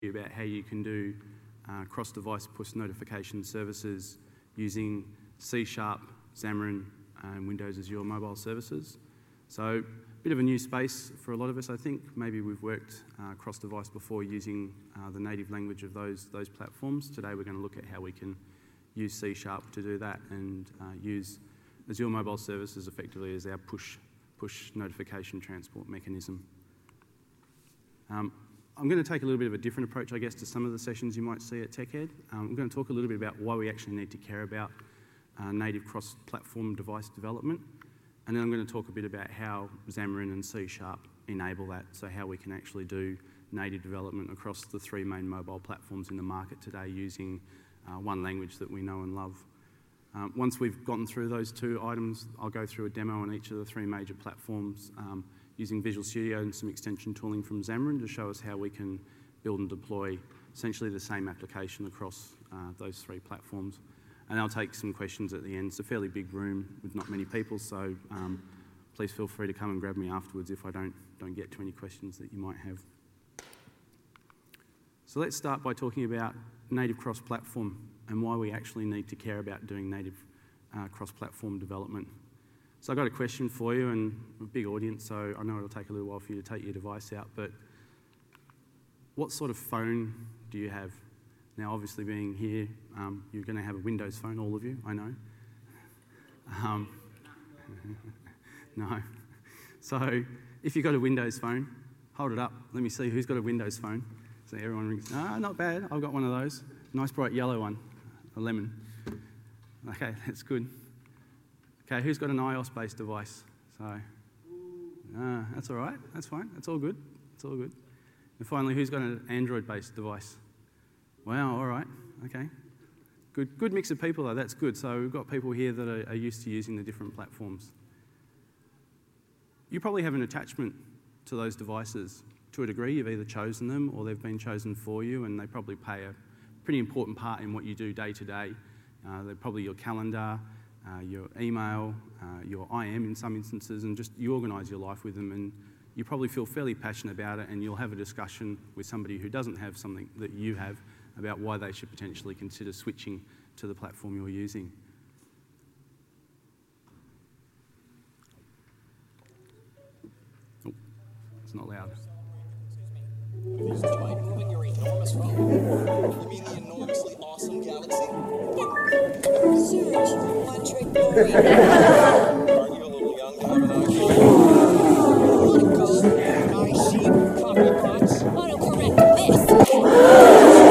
about how you can do cross-device push notification services using C#, Xamarin, and Windows Azure mobile services. So a bit of a new space for a lot of us, I think. Maybe we've worked cross-device before using the native language of those platforms. Today we're going to look at how we can use C# to do that and use Azure mobile services effectively as our push notification transport mechanism. I'm going to take a little bit of a different approach, I guess, to some of the sessions you might see at TechEd. I'm going to talk a little bit about why we actually need to care about native cross-platform device development. And then I'm going to talk a bit about how Xamarin and C# enable that, so how we can actually do native development across the three main mobile platforms in the market today using one language that we know and love. Once we've gotten through those two items, I'll go through a demo on each of the three major platforms using Visual Studio and some extension tooling from Xamarin to show us how we can build and deploy essentially the same application across those three platforms. And I'll take some questions at the end. It's a fairly big room with not many people, so please feel free to come and grab me afterwards if I don't get to any questions that you might have. So let's start by talking about native cross-platform and why we actually need to care about doing native cross-platform development. So I've got a question for you, and a big audience, so I know it'll take a little while for you to take your device out, but what sort of phone do you have? Now, obviously being here, you're going to have a Windows phone, all of you, I know. No. So if you've got a Windows phone, hold it up. Let me see who's got a Windows phone. So everyone rings, not bad, I've got one of those. Nice bright yellow one, a lemon. Okay, that's good. Okay, who's got an iOS-based device? So, that's all right, that's fine, that's all good, it's all good. And finally, who's got an Android-based device? Wow, all right, okay. Good mix of people though, that's good. So we've got people here that are used to using the different platforms. You probably have an attachment to those devices. To a degree, you've either chosen them or they've been chosen for you, and they probably play a pretty important part in what you do day to day. They're probably your calendar, your email, your IM in some instances, and just you organise your life with them, and you probably feel fairly passionate about it, and you'll have a discussion with somebody who doesn't have something that you have about why they should potentially consider switching to the platform you're using. Oh, it's not loud. Use by moving your enormous phone. You mean the enormously awesome Galaxy? Search, one trick pony. Aren't you a little young to have an iPhone? Let go. Nice sheep, coffee pots. Autocorrect this.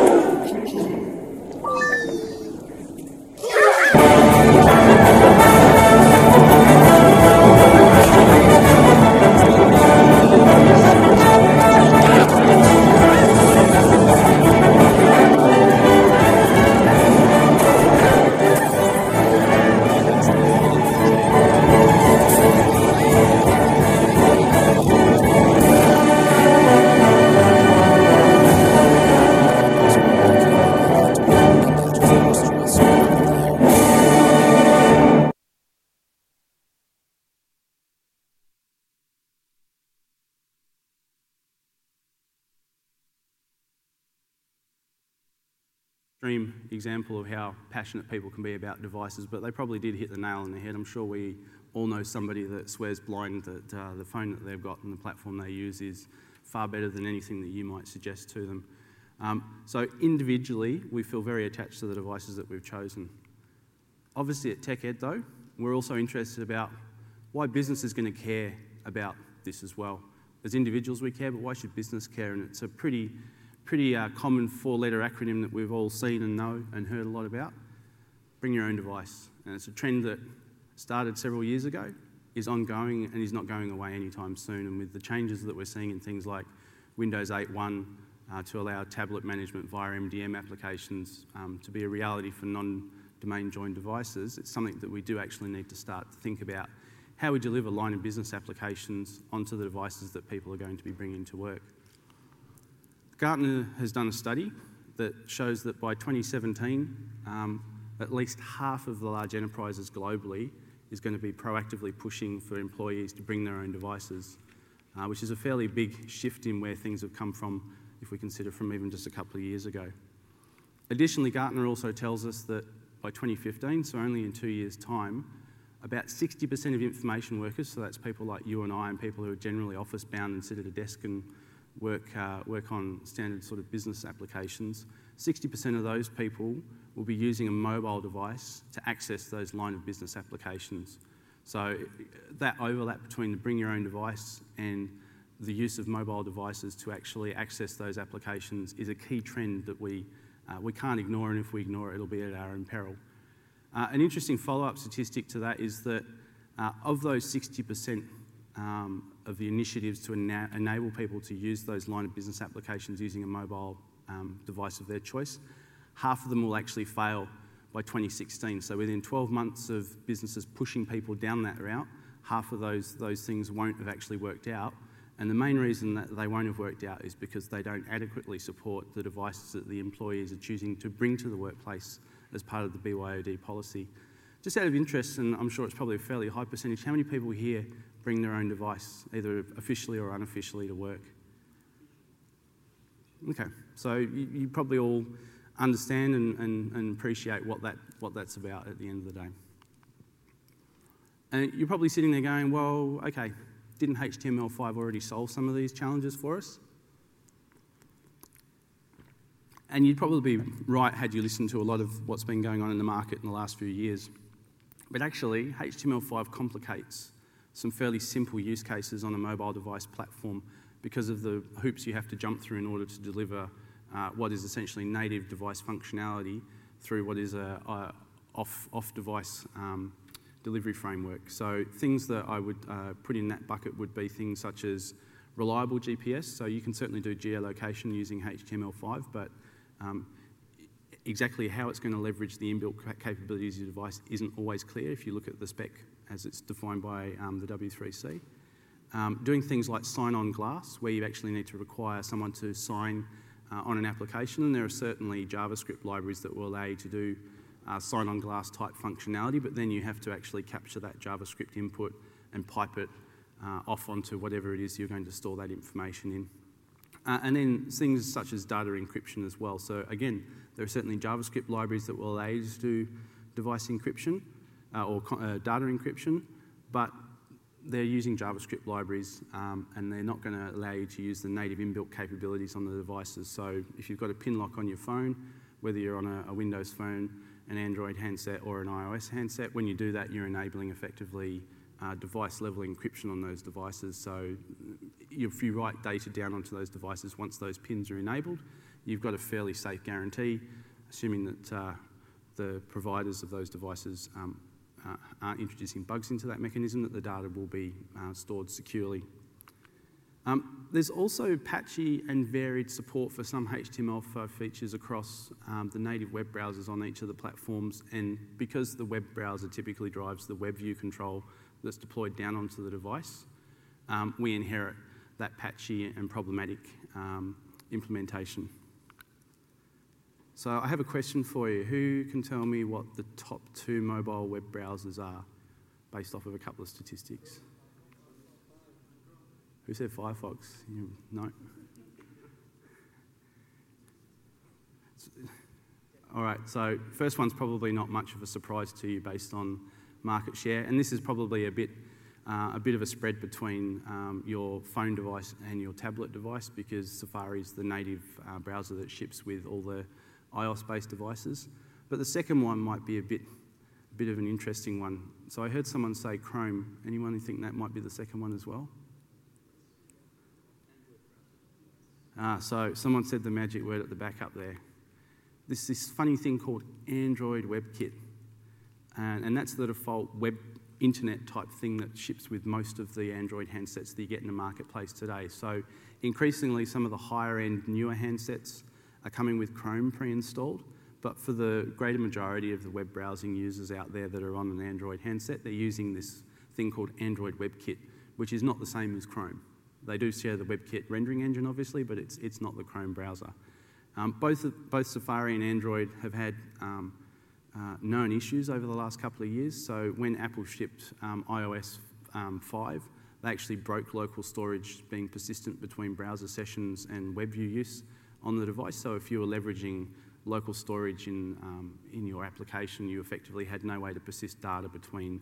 Extreme example of how passionate people can be about devices, but they probably did hit the nail on the head. I'm sure we all know somebody that swears blind that the phone that they've got and the platform they use is far better than anything that you might suggest to them. So individually, we feel very attached to the devices that we've chosen. Obviously at TechEd though, we're also interested about why business is going to care about this as well. As individuals we care, but why should business care? And it's a pretty common four-letter acronym that we've all seen and know and heard a lot about. Bring your own device. And it's a trend that started several years ago, is ongoing, and is not going away anytime soon. And with the changes that we're seeing in things like Windows 8.1 to allow tablet management via MDM applications to be a reality for non-domain joined devices, it's something that we do actually need to start to think about how we deliver line of business applications onto the devices that people are going to be bringing to work. Gartner has done a study that shows that by 2017, at least half of the large enterprises globally is going to be proactively pushing for employees to bring their own devices, which is a fairly big shift in where things have come from if we consider from even just a couple of years ago. Additionally, Gartner also tells us that by 2015, so only in 2 years' time, about 60% of information workers, so that's people like you and I and people who are generally office-bound and sit at a desk and work on standard sort of business applications, 60% of those people will be using a mobile device to access those line of business applications. So that overlap between the bring your own device and the use of mobile devices to actually access those applications is a key trend that we can't ignore, and if we ignore it, it'll be at our own peril. An interesting follow-up statistic to that is that of those 60% of the initiatives to enable people to use those line of business applications using a mobile device of their choice, half of them will actually fail by 2016. So within 12 months of businesses pushing people down that route, half of those things won't have actually worked out. And the main reason that they won't have worked out is because they don't adequately support the devices that the employees are choosing to bring to the workplace as part of the BYOD policy. Just out of interest, and I'm sure it's probably a fairly high percentage, how many people here bring their own device, either officially or unofficially, to work? Okay, so you probably all understand and appreciate what that's about at the end of the day. And you're probably sitting there going, well, okay, didn't HTML5 already solve some of these challenges for us? And you'd probably be right had you listened to a lot of what's been going on in the market in the last few years. But actually, HTML5 complicates some fairly simple use cases on a mobile device platform because of the hoops you have to jump through in order to deliver what is essentially native device functionality through what is a off-device delivery framework. So things that I would put in that bucket would be things such as reliable GPS. So you can certainly do geolocation using HTML5, but exactly how it's going to leverage the inbuilt capabilities of your device isn't always clear if you look at the spec as it's defined by the W3C. Doing things like sign-on glass, where you actually need to require someone to sign on an application, and there are certainly JavaScript libraries that will allow you to do sign-on glass type functionality, but then you have to actually capture that JavaScript input and pipe it off onto whatever it is you're going to store that information in. And then things such as data encryption as well. So again, there are certainly JavaScript libraries that will allow you to do device encryption or data encryption, but they're using JavaScript libraries and they're not going to allow you to use the native inbuilt capabilities on the devices. So if you've got a pin lock on your phone, whether you're on a Windows phone, an Android handset or an iOS handset, when you do that, you're enabling effectively device-level encryption on those devices. So if you write data down onto those devices, once those pins are enabled, you've got a fairly safe guarantee, assuming that the providers of those devices aren't introducing bugs into that mechanism, that the data will be stored securely. There's also patchy and varied support for some HTML5 features across the native web browsers on each of the platforms, and because the web browser typically drives the web view control that's deployed down onto the device, we inherit that patchy and problematic implementation. So I have a question for you. Who can tell me what the top 2 mobile web browsers are based off of a couple of statistics? Who said Firefox? No? All right, so first one's probably not much of a surprise to you based on market share, and this is probably a bit of a spread between your phone device and your tablet device, because Safari is the native browser that ships with all the iOS-based devices. But the second one might be a bit of an interesting one. So I heard someone say Chrome. Anyone think that might be the second one as well? So someone said the magic word at the back up there. This funny thing called Android WebKit. And that's the default web internet type thing that ships with most of the Android handsets that you get in the marketplace today. So increasingly, some of the higher end, newer handsets are coming with Chrome pre-installed. But for the greater majority of the web browsing users out there that are on an Android handset, they're using this thing called Android WebKit, which is not the same as Chrome. They do share the WebKit rendering engine, obviously, but it's not the Chrome browser. Both Safari and Android have had known issues over the last couple of years. So when Apple shipped iOS 5, they actually broke local storage being persistent between browser sessions and web view use on the device. So if you were leveraging local storage in your application, you effectively had no way to persist data between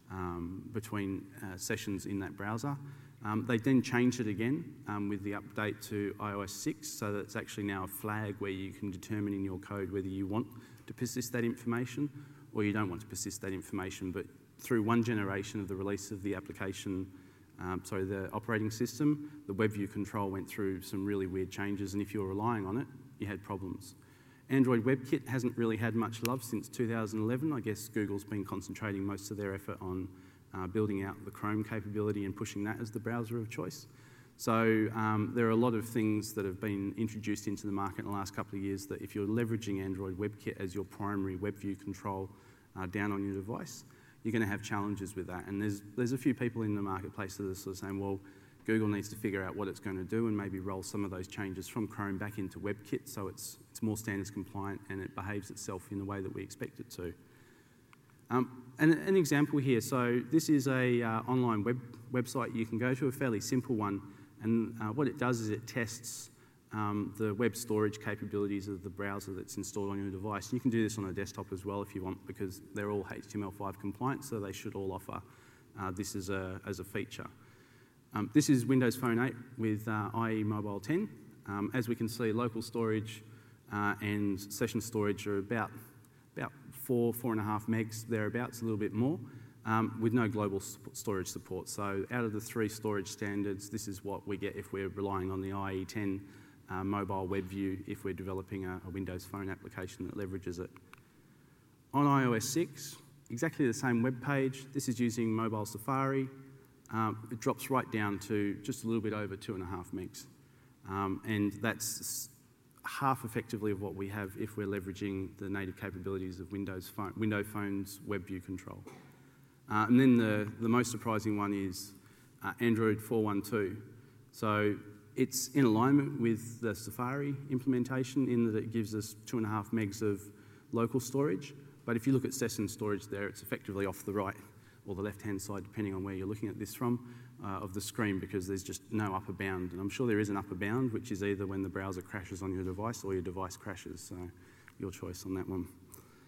sessions in that browser. They then changed it again with the update to iOS 6, so that it's actually now a flag where you can determine in your code whether you want to persist that information or you don't want to persist that information. But through one generation of the release of the application, the operating system, the WebView control went through some really weird changes, and if you were relying on it, you had problems. Android WebKit hasn't really had much love since 2011. I guess Google's been concentrating most of their effort on building out the Chrome capability and pushing that as the browser of choice. So there are a lot of things that have been introduced into the market in the last couple of years that if you're leveraging Android WebKit as your primary WebView control down on your device, you're going to have challenges with that. And there's a few people in the marketplace that are sort of saying, well, Google needs to figure out what it's going to do and maybe roll some of those changes from Chrome back into WebKit so it's more standards compliant and it behaves itself in the way that we expect it to. And an example here, so this is a online website you can go to, a fairly simple one, and what it does is it tests the web storage capabilities of the browser that's installed on your device. You can do this on a desktop as well if you want, because they're all HTML5 compliant, so they should all offer this as a feature. This is Windows Phone 8 with IE Mobile 10. As we can see, local storage and session storage are about 4.5 megs, thereabouts, a little bit more, with no global storage support. So out of the 3 storage standards, this is what we get if we're relying on the IE10 mobile web view if we're developing a Windows Phone application that leverages it. On iOS 6, exactly the same web page. This is using mobile Safari. It drops right down to just a little bit over 2.5 megs. And that's half effectively of what we have if we're leveraging the native capabilities of Windows Phone's web view control. And then the most surprising one is Android 4.1.2. So it's in alignment with the Safari implementation in that it gives us 2.5 megs of local storage. But if you look at session storage there, it's effectively off the right or the left-hand side, depending on where you're looking at this from, of the screen, because there's just no upper bound. And I'm sure there is an upper bound, which is either when the browser crashes on your device or your device crashes. So your choice on that one.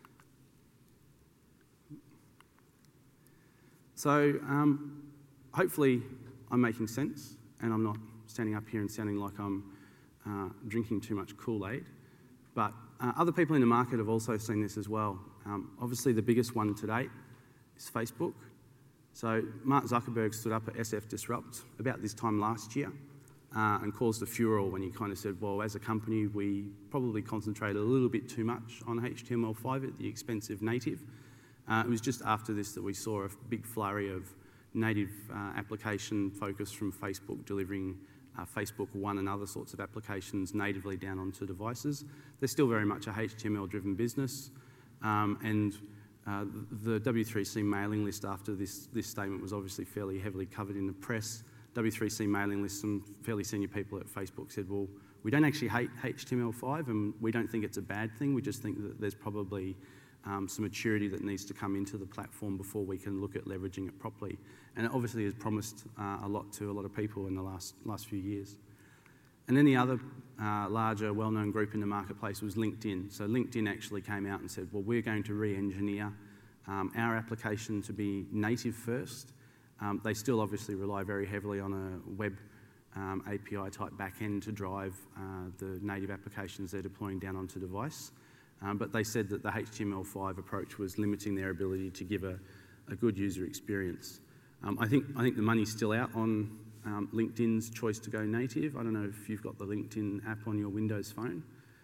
So hopefully I'm making sense and I'm not standing up here and sounding like I'm drinking too much Kool-Aid. But other people in the market have also seen this as well. Obviously the biggest one to date is Facebook. So Mark Zuckerberg stood up at SF Disrupt about this time last year and caused a furor when he kind of said, well, as a company, we probably concentrate a little bit too much on HTML5 at the expense of native. It was just after this that we saw a big flurry of native application focus from Facebook delivering Facebook One and other sorts of applications natively down onto devices. They're still very much a HTML-driven business, and the W3C mailing list after this statement was obviously fairly heavily covered in the press. W3C mailing list, some fairly senior people at Facebook said, well, we don't actually hate HTML5 and we don't think it's a bad thing. We just think that there's probably some maturity that needs to come into the platform before we can look at leveraging it properly. And it obviously has promised a lot to a lot of people in the last few years. And then the other larger, well-known group in the marketplace was LinkedIn. So LinkedIn actually came out and said, well, we're going to re-engineer our application to be native first. They still obviously rely very heavily on a web API type backend to drive the native applications they're deploying down onto device. But they said that the HTML5 approach was limiting their ability to give a good user experience. I think the money's still out on LinkedIn's choice to go native. I don't know if you've got the LinkedIn app on your Windows phone.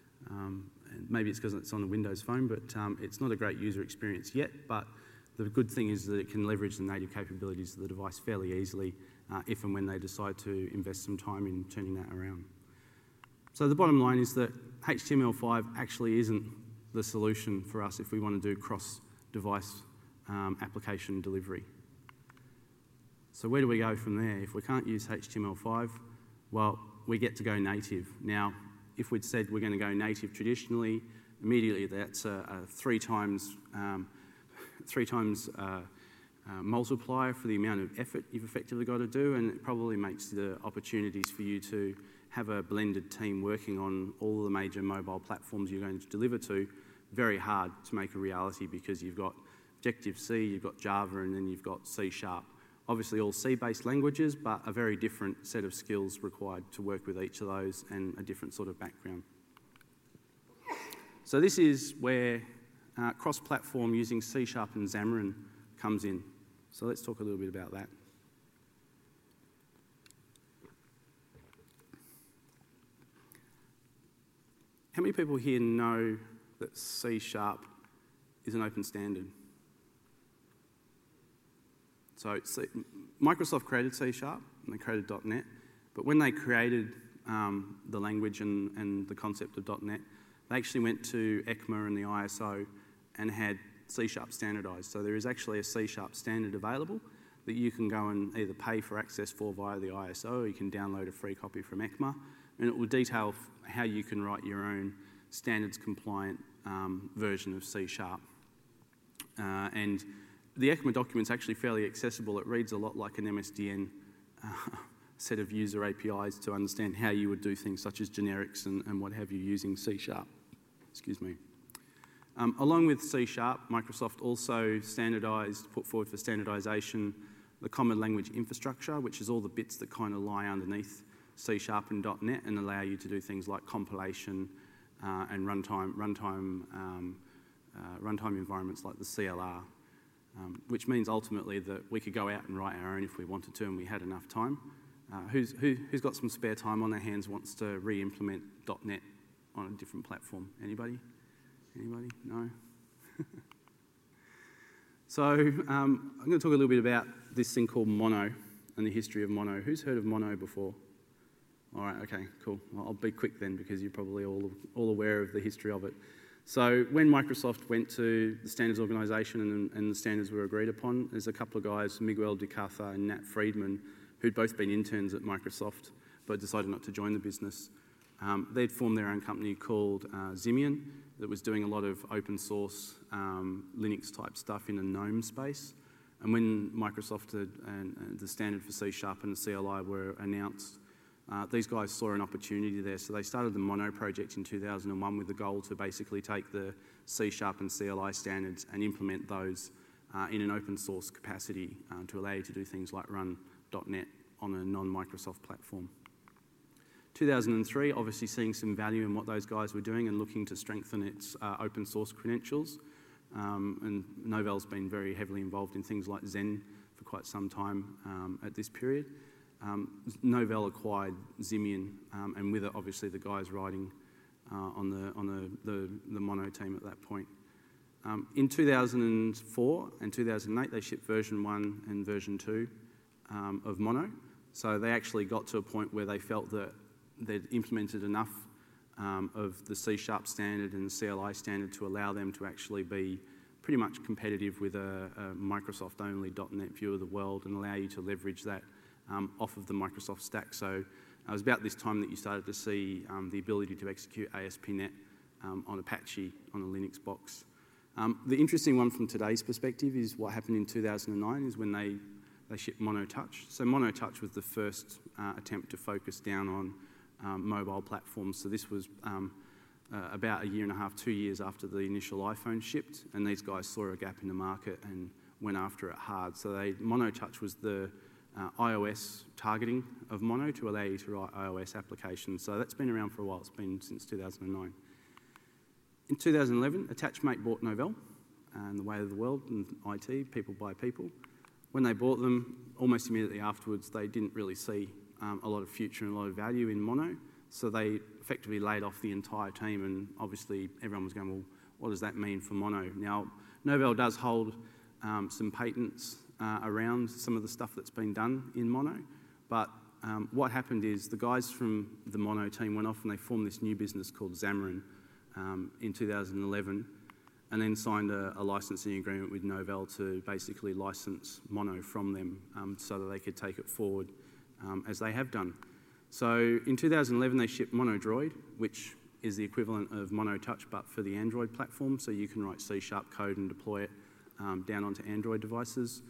Maybe it's because it's on a Windows phone, but it's not a great user experience yet. But the good thing is that it can leverage the native capabilities of the device fairly easily if and when they decide to invest some time in turning that around. So the bottom line is that HTML5 actually isn't the solution for us if we want to do cross-device application delivery. So where do we go from there? If we can't use HTML5, well, we get to go native. Now, if we'd said we're going to go native traditionally, immediately that's a three times multiplier for the amount of effort you've effectively got to do, and it probably makes the opportunities for you to have a blended team working on all the major mobile platforms you're going to deliver to very hard to make a reality, because you've got Objective-C, you've got Java, and then you've got C#. Obviously all C-based languages, but a very different set of skills required to work with each of those and a different sort of background. So this is where cross-platform using C# and Xamarin comes in. So let's talk a little bit about that. How many people here know that C# is an open standard? So Microsoft created C# and they created .NET, but when they created the language and the concept of .NET, they actually went to ECMA and the ISO and had C# standardised. So there is actually a C# standard available that you can go and either pay for access for via the ISO, or you can download a free copy from ECMA, and it will detail how you can write your own standards compliant version of C#. And the ECMA document's actually fairly accessible. It reads a lot like an MSDN set of user APIs to understand how you would do things such as generics and what have you using C#. Excuse me. Along with C#, Microsoft also put forward for standardisation the Common Language Infrastructure, which is all the bits that kind of lie underneath C# and .NET and allow you to do things like compilation and runtime environments like the CLR, which means ultimately that we could go out and write our own if we wanted to and we had enough time. Who's got some spare time on their hands, wants to re-implement .NET on a different platform? Anybody? Anybody? No? So I'm going to talk a little bit about this thing called Mono and the history of Mono. Who's heard of Mono before? All right, okay, cool. Well, I'll be quick then, because you're probably all aware of the history of it. So when Microsoft went to the standards organisation and the standards were agreed upon, there's a couple of guys, Miguel Ducaza and Nat Friedman, who'd both been interns at Microsoft but decided not to join the business. They'd formed their own company called Ximian that was doing a lot of open source Linux type stuff in a GNOME space. And when Microsoft and the standard for C# and the CLI were announced, these guys saw an opportunity there. So they started the Mono project in 2001 with the goal to basically take the C# and CLI standards and implement those in an open source capacity to allow you to do things like run .NET on a non-Microsoft platform. 2003, obviously seeing some value in what those guys were doing and looking to strengthen its open source credentials. And Novell's been very heavily involved in things like Zen for quite some time at this period. Novell acquired Ximian, and with it, obviously, the guys writing on the Mono team at that point. In 2004 and 2008, they shipped version 1 and version 2 of Mono. So they actually got to a point where they felt that they'd implemented enough of the C# standard and the CLI standard to allow them to actually be pretty much competitive with a Microsoft-only .NET view of the world and allow you to leverage that off of the Microsoft stack. So it was about this time that you started to see the ability to execute ASP.NET on Apache on a Linux box. The interesting one from today's perspective is what happened in 2009 is when they shipped Mono Touch. So Mono Touch was the first attempt to focus down on mobile platforms. So this was about a year and a half, 2 years after the initial iPhone shipped, and these guys saw a gap in the market and went after it hard. So Mono Touch was the iOS targeting of Mono to allow you to write iOS applications. So that's been around for a while. It's been since 2009. In 2011, Attachmate bought Novell and the way of the world and IT, people by people. When they bought them, almost immediately afterwards, they didn't really see a lot of future and a lot of value in Mono. So they effectively laid off the entire team, and obviously everyone was going, well, what does that mean for Mono? Now, Novell does hold some patents around some of the stuff that's been done in Mono, but what happened is the guys from the Mono team went off and they formed this new business called Xamarin in 2011, and then signed a licensing agreement with Novell to basically license Mono from them so that they could take it forward as they have done. So in 2011, they shipped Mono Droid, which is the equivalent of Mono Touch, but for the Android platform, so you can write C# code and deploy it down onto Android devices.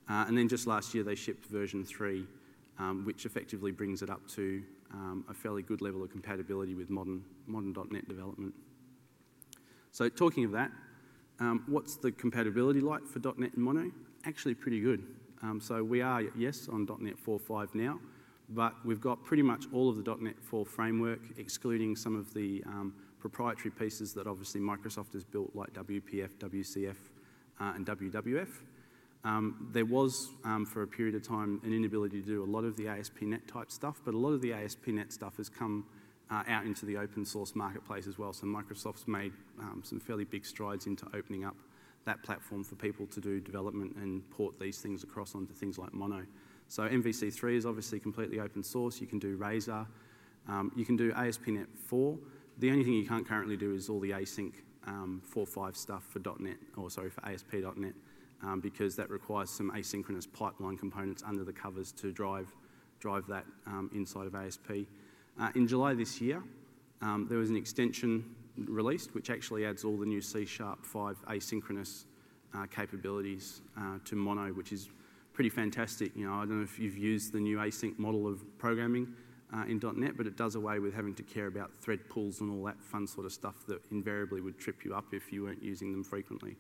And then just last year they shipped version 3, which effectively brings it up to a fairly good level of compatibility with modern .NET development. So talking of that, what's the compatibility like for .NET and Mono? Actually pretty good. So we are, yes, on .NET 4.5 now, but we've got pretty much all of the .NET 4 framework, excluding some of the proprietary pieces that obviously Microsoft has built, like WPF, WCF, and WWF. There was, for a period of time, an inability to do a lot of the ASP.NET type stuff, but a lot of the ASP.NET stuff has come out into the open source marketplace as well. So Microsoft's made some fairly big strides into opening up that platform for people to do development and port these things across onto things like Mono. So MVC3 is obviously completely open source. You can do Razor. You can do ASP.NET 4. The only thing you can't currently do is all the async 4.5 stuff for .NET, or sorry, for ASP.NET, because that requires some asynchronous pipeline components under the covers to drive that inside of ASP. In July this year, there was an extension released which actually adds all the new C# 5 asynchronous capabilities to Mono, which is pretty fantastic. You know, I don't know if you've used the new async model of programming in .NET, but it does away with having to care about thread pulls and all that fun sort of stuff that invariably would trip you up if you weren't using them frequently.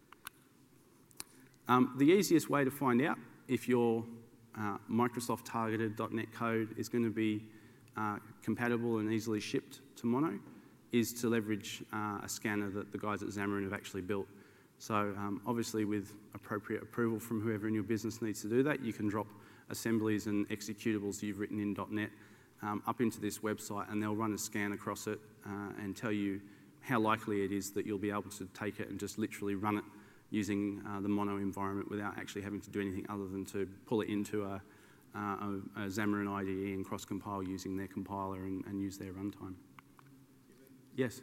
The easiest way to find out if your Microsoft targeted .NET code is going to be compatible and easily shipped to Mono is to leverage a scanner that the guys at Xamarin have actually built. So obviously with appropriate approval from whoever in your business needs to do that, you can drop assemblies and executables you've written in .NET up into this website, and they'll run a scan across it and tell you how likely it is that you'll be able to take it and just literally run it using the Mono environment without actually having to do anything other than to pull it into a Xamarin IDE and cross-compile using their compiler and use their runtime. Yes?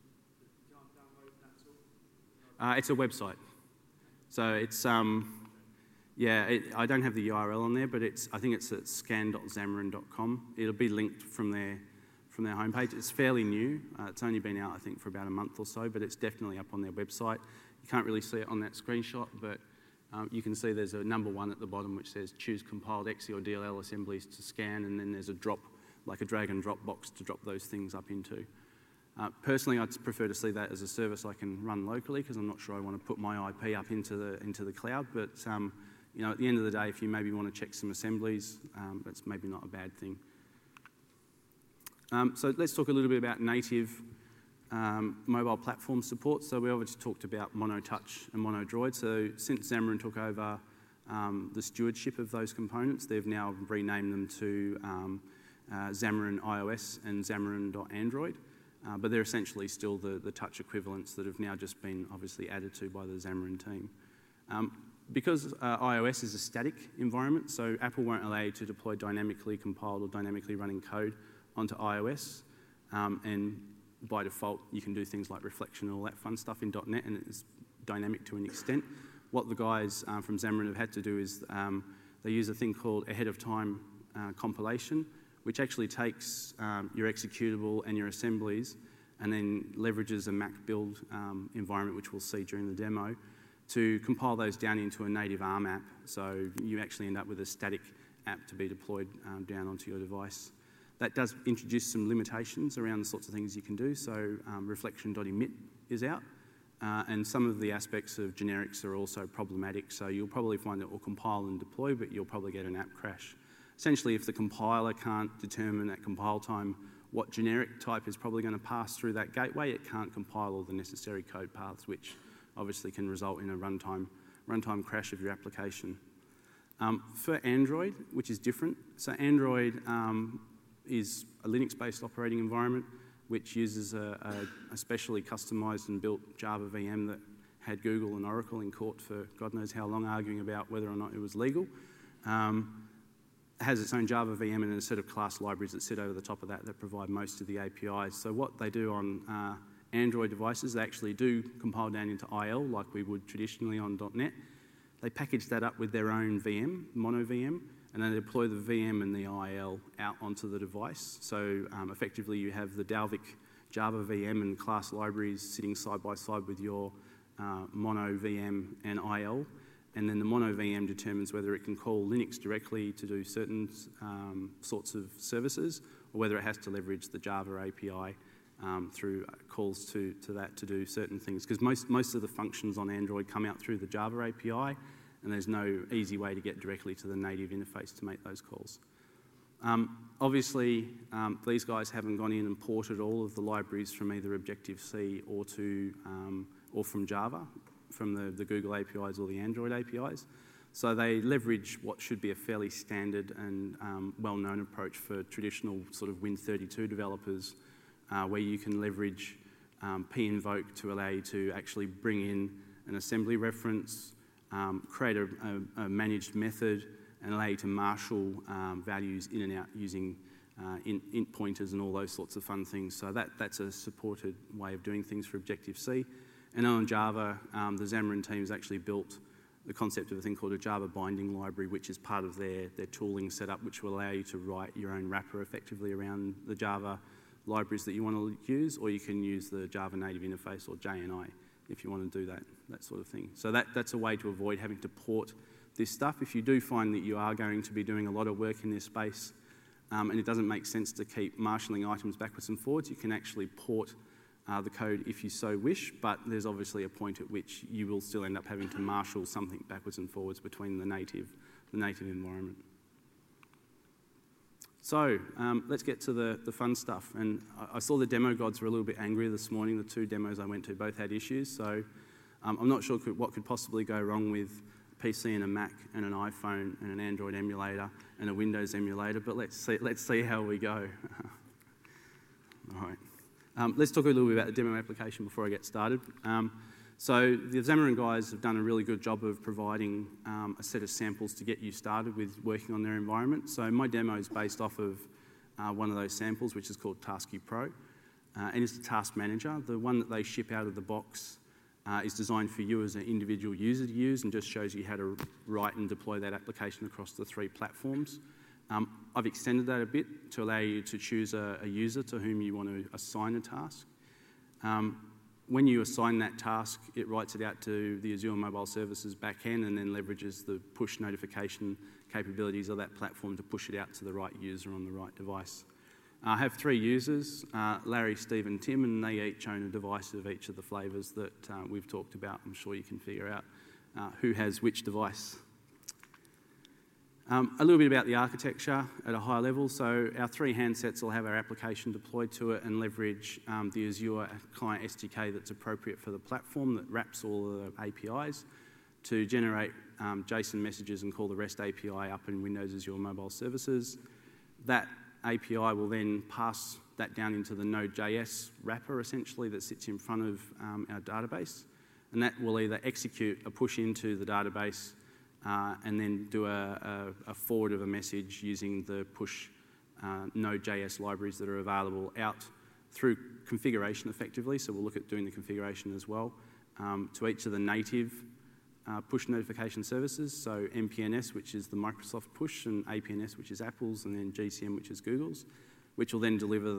It's a website. So it's, I don't have the URL on there, but I think it's at scan.xamarin.com. It'll be linked from their homepage. It's fairly new. It's only been out, I think, for about a month or so, but it's definitely up on their website. You can't really see it on that screenshot, but you can see there's a number 1 at the bottom which says choose compiled XE or DLL assemblies to scan, and then there's a drop, like a drag and drop box to drop those things up into. Personally, I'd prefer to see that as a service I can run locally because I'm not sure I want to put my IP up into the cloud. But you know, at the end of the day, if you maybe want to check some assemblies, that's maybe not a bad thing. So let's talk a little bit about native mobile platform support. So we obviously talked about MonoTouch and MonoDroid. So since Xamarin took over the stewardship of those components, they've now renamed them to Xamarin iOS and Xamarin.Android. But they're essentially still the touch equivalents that have now just been obviously added to by the Xamarin team. Because iOS is a static environment, so Apple won't allow you to deploy dynamically compiled or dynamically running code onto iOS. And by default, you can do things like reflection and all that fun stuff in .NET, and it's dynamic to an extent. What the guys from Xamarin have had to do is they use a thing called ahead of time compilation, which actually takes your executable and your assemblies and then leverages a Mac build environment, which we'll see during the demo, to compile those down into a native ARM app. So you actually end up with a static app to be deployed down onto your device. That does introduce some limitations around the sorts of things you can do. So reflection.emit is out. And some of the aspects of generics are also problematic. So you'll probably find it will compile and deploy, but you'll probably get an app crash. Essentially, if the compiler can't determine at compile time what generic type is probably going to pass through that gateway, it can't compile all the necessary code paths, which obviously can result in a runtime crash of your application. For Android, which is different, so Android is a Linux-based operating environment which uses a specially customized and built Java VM that had Google and Oracle in court for God knows how long, arguing about whether or not it was legal. Has its own Java VM and a set of class libraries that sit over the top of that provide most of the APIs. So what they do on Android devices, they actually do compile down into IL like we would traditionally on .NET. They package that up with their own VM, Mono VM, and then they deploy the VM and the IL out onto the device. So effectively you have the Dalvik Java VM and class libraries sitting side by side with your Mono VM and IL. and then the mono VM determines whether it can call Linux directly to do certain sorts of services, or whether it has to leverage the Java API through calls to that to do certain things. Because most of the functions on Android come out through the Java API, and there's no easy way to get directly to the native interface to make those calls. Obviously, these guys haven't gone in and ported all of the libraries from either Objective-C or from Java, from the Google APIs or the Android APIs. So they leverage what should be a fairly standard and well-known approach for traditional sort of Win32 developers, where you can leverage pinvoke to allow you to actually bring in an assembly reference, create a managed method, and allow you to marshal values in and out using int pointers and all those sorts of fun things. So that's a supported way of doing things for Objective-C. And on Java, the Xamarin team has actually built the concept of a thing called a Java binding library, which is part of their tooling setup, which will allow you to write your own wrapper effectively around the Java libraries that you want to use, or you can use the Java native interface or JNI if you want to do that sort of thing. So that's a way to avoid having to port this stuff. If you do find that you are going to be doing a lot of work in this space, and it doesn't make sense to keep marshalling items backwards and forwards, you can actually port the code if you so wish, but there's obviously a point at which you will still end up having to marshal something backwards and forwards between the native environment. So let's get to the fun stuff. And I saw the demo gods were a little bit angry this morning. The two demos I went to both had issues, so I'm not sure what could possibly go wrong with a PC and a Mac and an iPhone and an Android emulator and a Windows emulator, but let's see how we go. All right. Let's talk a little bit about the demo application before I get started. So the Xamarin guys have done a really good job of providing a set of samples to get you started with working on their environment. So my demo is based off of one of those samples, which is called TaskQ Pro, and it's a task manager. The one that they ship out of the box is designed for you as an individual user to use and just shows you how to write and deploy that application across the 3 platforms. I've extended that a bit to allow you to choose a user to whom you want to assign a task. When you assign that task, it writes it out to the Azure Mobile Services backend and then leverages the push notification capabilities of that platform to push it out to the right user on the right device. I have 3 users, Larry, Steve and Tim, and they each own a device of each of the flavours that we've talked about. I'm sure you can figure out who has which device. A little bit about the architecture at a high level. So our 3 handsets will have our application deployed to it and leverage the Azure client SDK that's appropriate for the platform that wraps all the APIs to generate JSON messages and call the REST API up in Windows Azure Mobile Services. That API will then pass that down into the Node.js wrapper, essentially, that sits in front of our database. And that will either execute a push into the database and then do a forward of a message using the push Node.js libraries that are available out through configuration effectively. So we'll look at doing the configuration as well to each of the native push notification services. So MPNS, which is the Microsoft push, and APNS, which is Apple's, and then GCM, which is Google's, which will then deliver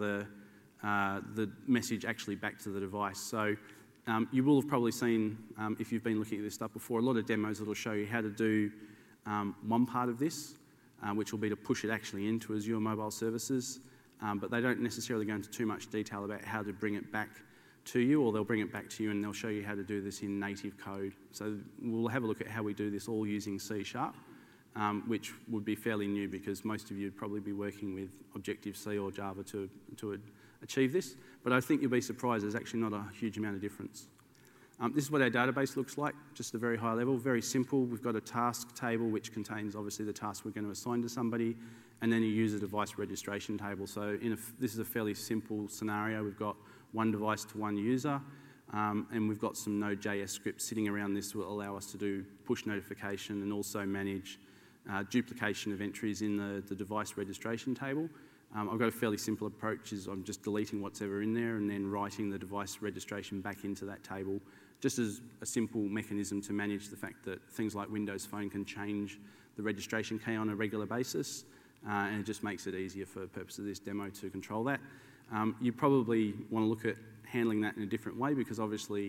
the message actually back to the device. So you will have probably seen, if you've been looking at this stuff before, a lot of demos that will show you how to do one part of this, which will be to push it actually into Azure Mobile Services, but they don't necessarily go into too much detail about how to bring it back to you, or they'll bring it back to you and they'll show you how to do this in native code. So we'll have a look at how we do this all using C#, which would be fairly new because most of you would probably be working with Objective-C or Java to achieve this, but I think you'll be surprised there's actually not a huge amount of difference. This is what our database looks like, just at a very high level, very simple. We've got a task table which contains obviously the task we're going to assign to somebody, and then a user device registration table. So this is a fairly simple scenario. We've got one device to one user, and we've got some Node.js scripts sitting around this that will allow us to do push notification and also manage duplication of entries in the device registration table. I've got a fairly simple approach, is I'm just deleting what's ever in there and then writing the device registration back into that table, just as a simple mechanism to manage the fact that things like Windows Phone can change the registration key on a regular basis, and it just makes it easier for the purpose of this demo to control that. You probably want to look at handling that in a different way because obviously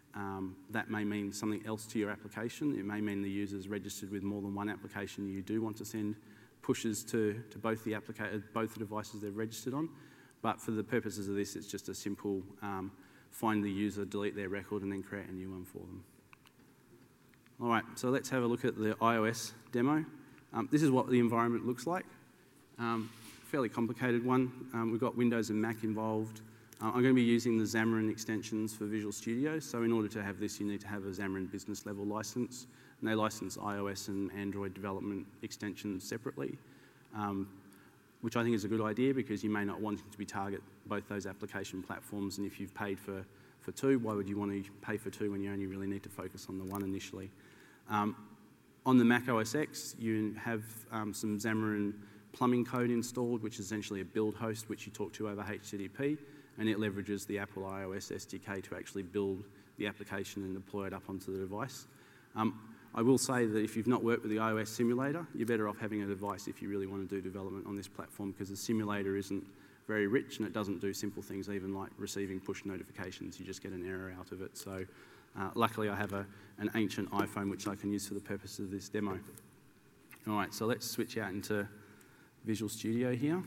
that may mean something else to your application. It may mean the user's registered with more than one application. You do want to send pushes to both the devices they're registered on. But for the purposes of this, it's just a simple find the user, delete their record, and then create a new one for them. All right, so let's have a look at the iOS demo. This is what the environment looks like. Fairly complicated one. We've got Windows and Mac involved. I'm going to be using the Xamarin extensions for Visual Studio. So in order to have this, you need to have a Xamarin business level license. And they license iOS and Android development extensions separately, which I think is a good idea because you may not want to target both those application platforms. And if you've paid for two, why would you want to pay for two when you only really need to focus on the one initially? On the Mac OS X, you have some Xamarin plumbing code installed, which is essentially a build host which you talk to over HTTP, and it leverages the Apple iOS SDK to actually build the application and deploy it up onto the device. I will say that if you've not worked with the iOS simulator, you're better off having a device if you really want to do development on this platform, because the simulator isn't very rich and it doesn't do simple things even like receiving push notifications. You just get an error out of it. So luckily I have an ancient iPhone which I can use for the purpose of this demo. All right, so let's switch out into Visual Studio here.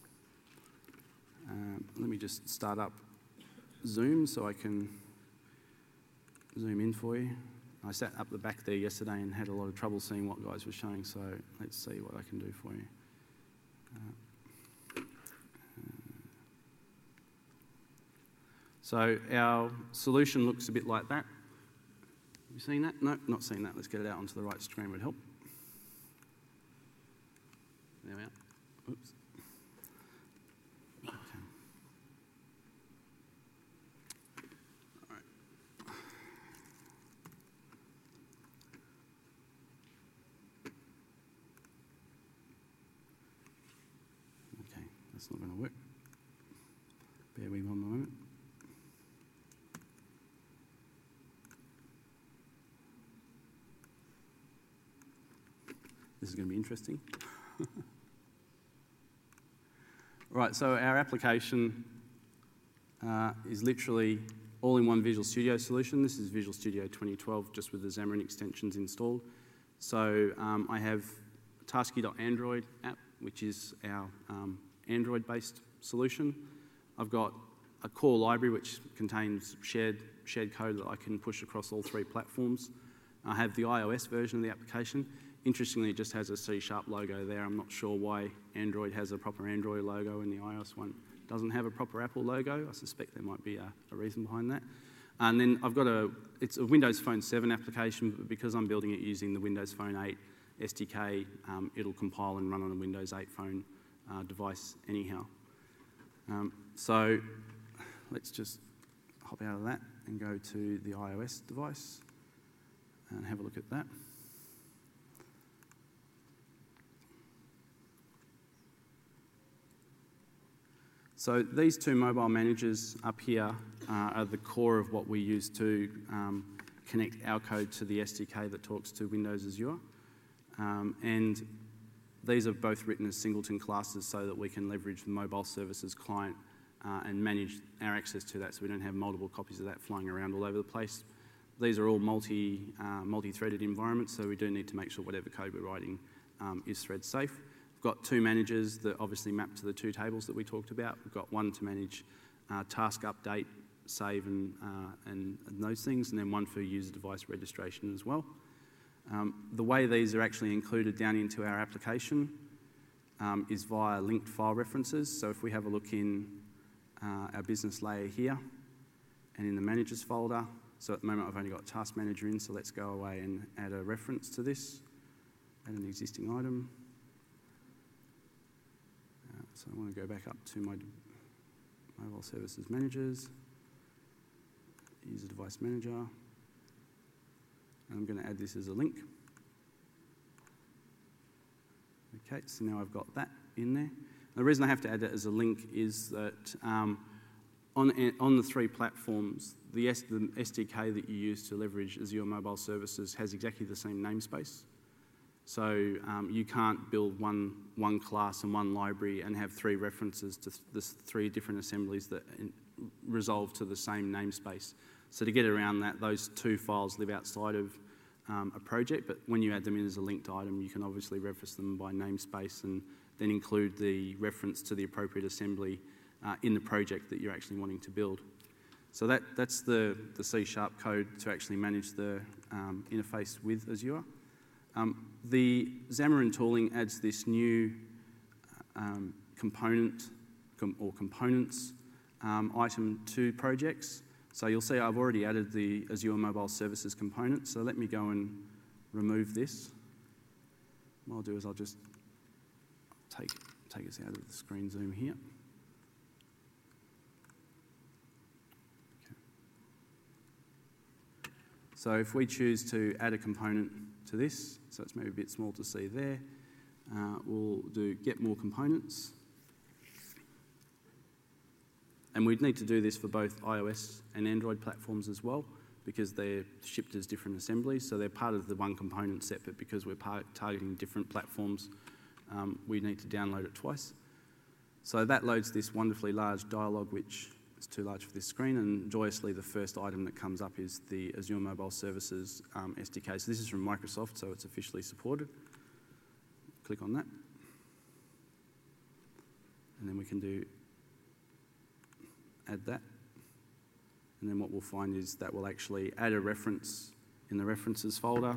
Let me just start up Zoom so I can zoom in for you. I sat up the back there yesterday and had a lot of trouble seeing what guys were showing, so let's see what I can do for you. So our solution looks a bit like that. Have you seen that? No, not seen that. Let's get it out onto the right screen would help. There we are. Oops. Okay. All right. Okay, that's not going to work. Bear with me 1 moment. This is going to be interesting. Right, so our application is literally all-in-one Visual Studio solution. This is Visual Studio 2012, just with the Xamarin extensions installed. So I have Tasky.Android app, which is our Android-based solution. I've got a core library which contains shared code that I can push across all three platforms. I have the iOS version of the application. Interestingly, it just has a C# logo there. I'm not sure why Android has a proper Android logo and the iOS one doesn't have a proper Apple logo. I suspect there might be a reason behind that. And then I've got it's a Windows Phone 7 application, but because I'm building it using the Windows Phone 8 SDK, it'll compile and run on a Windows 8 phone device anyhow. So let's just hop out of that and go to the iOS device and have a look at that. So these two mobile managers up here are the core of what we use to connect our code to the SDK that talks to Windows Azure. And these are both written as singleton classes so that we can leverage the mobile services client and manage our access to that so we don't have multiple copies of that flying around all over the place. These are all multi-threaded environments, so we do need to make sure whatever code we're writing is thread safe. We've got two managers that obviously map to the two tables that we talked about. We've got one to manage task update, save, and those things, and then one for user device registration as well. The way these are actually included down into our application is via linked file references. So if we have a look in our business layer here and in the managers folder, so at the moment I've only got task manager in, so let's go away and add a reference to this, add an existing item. So I want to go back up to my mobile services managers, user device manager, and I'm going to add this as a link. Okay, so now I've got that in there. The reason I have to add that as a link is that on the three platforms, the SDK that you use to leverage Azure Mobile Services has exactly the same namespace. So you can't build one class and one library and have three references to the three different assemblies that resolve to the same namespace. So to get around that, those two files live outside of a project, but when you add them in as a linked item, you can obviously reference them by namespace and then include the reference to the appropriate assembly in the project that you're actually wanting to build. So that's the C# code to actually manage the interface with Azure. The Xamarin tooling adds this new components item to projects. So you'll see I've already added the Azure Mobile Services component. So let me go and remove this. What I'll do is I'll just take us out of the screen zoom here. Okay. So if we choose to add a component to this, so it's maybe a bit small to see there, we'll do get more components. And we'd need to do this for both iOS and Android platforms as well, because they're shipped as different assemblies. So they're part of the one component set, but because we're targeting different platforms, we need to download it twice. So that loads this wonderfully large dialog, which is too large for this screen, and joyously the first item that comes up is the Azure Mobile Services SDK. So this is from Microsoft, so it's officially supported. Click on that. And then we can do add that. And then what we'll find is that we'll actually add a reference in the references folder.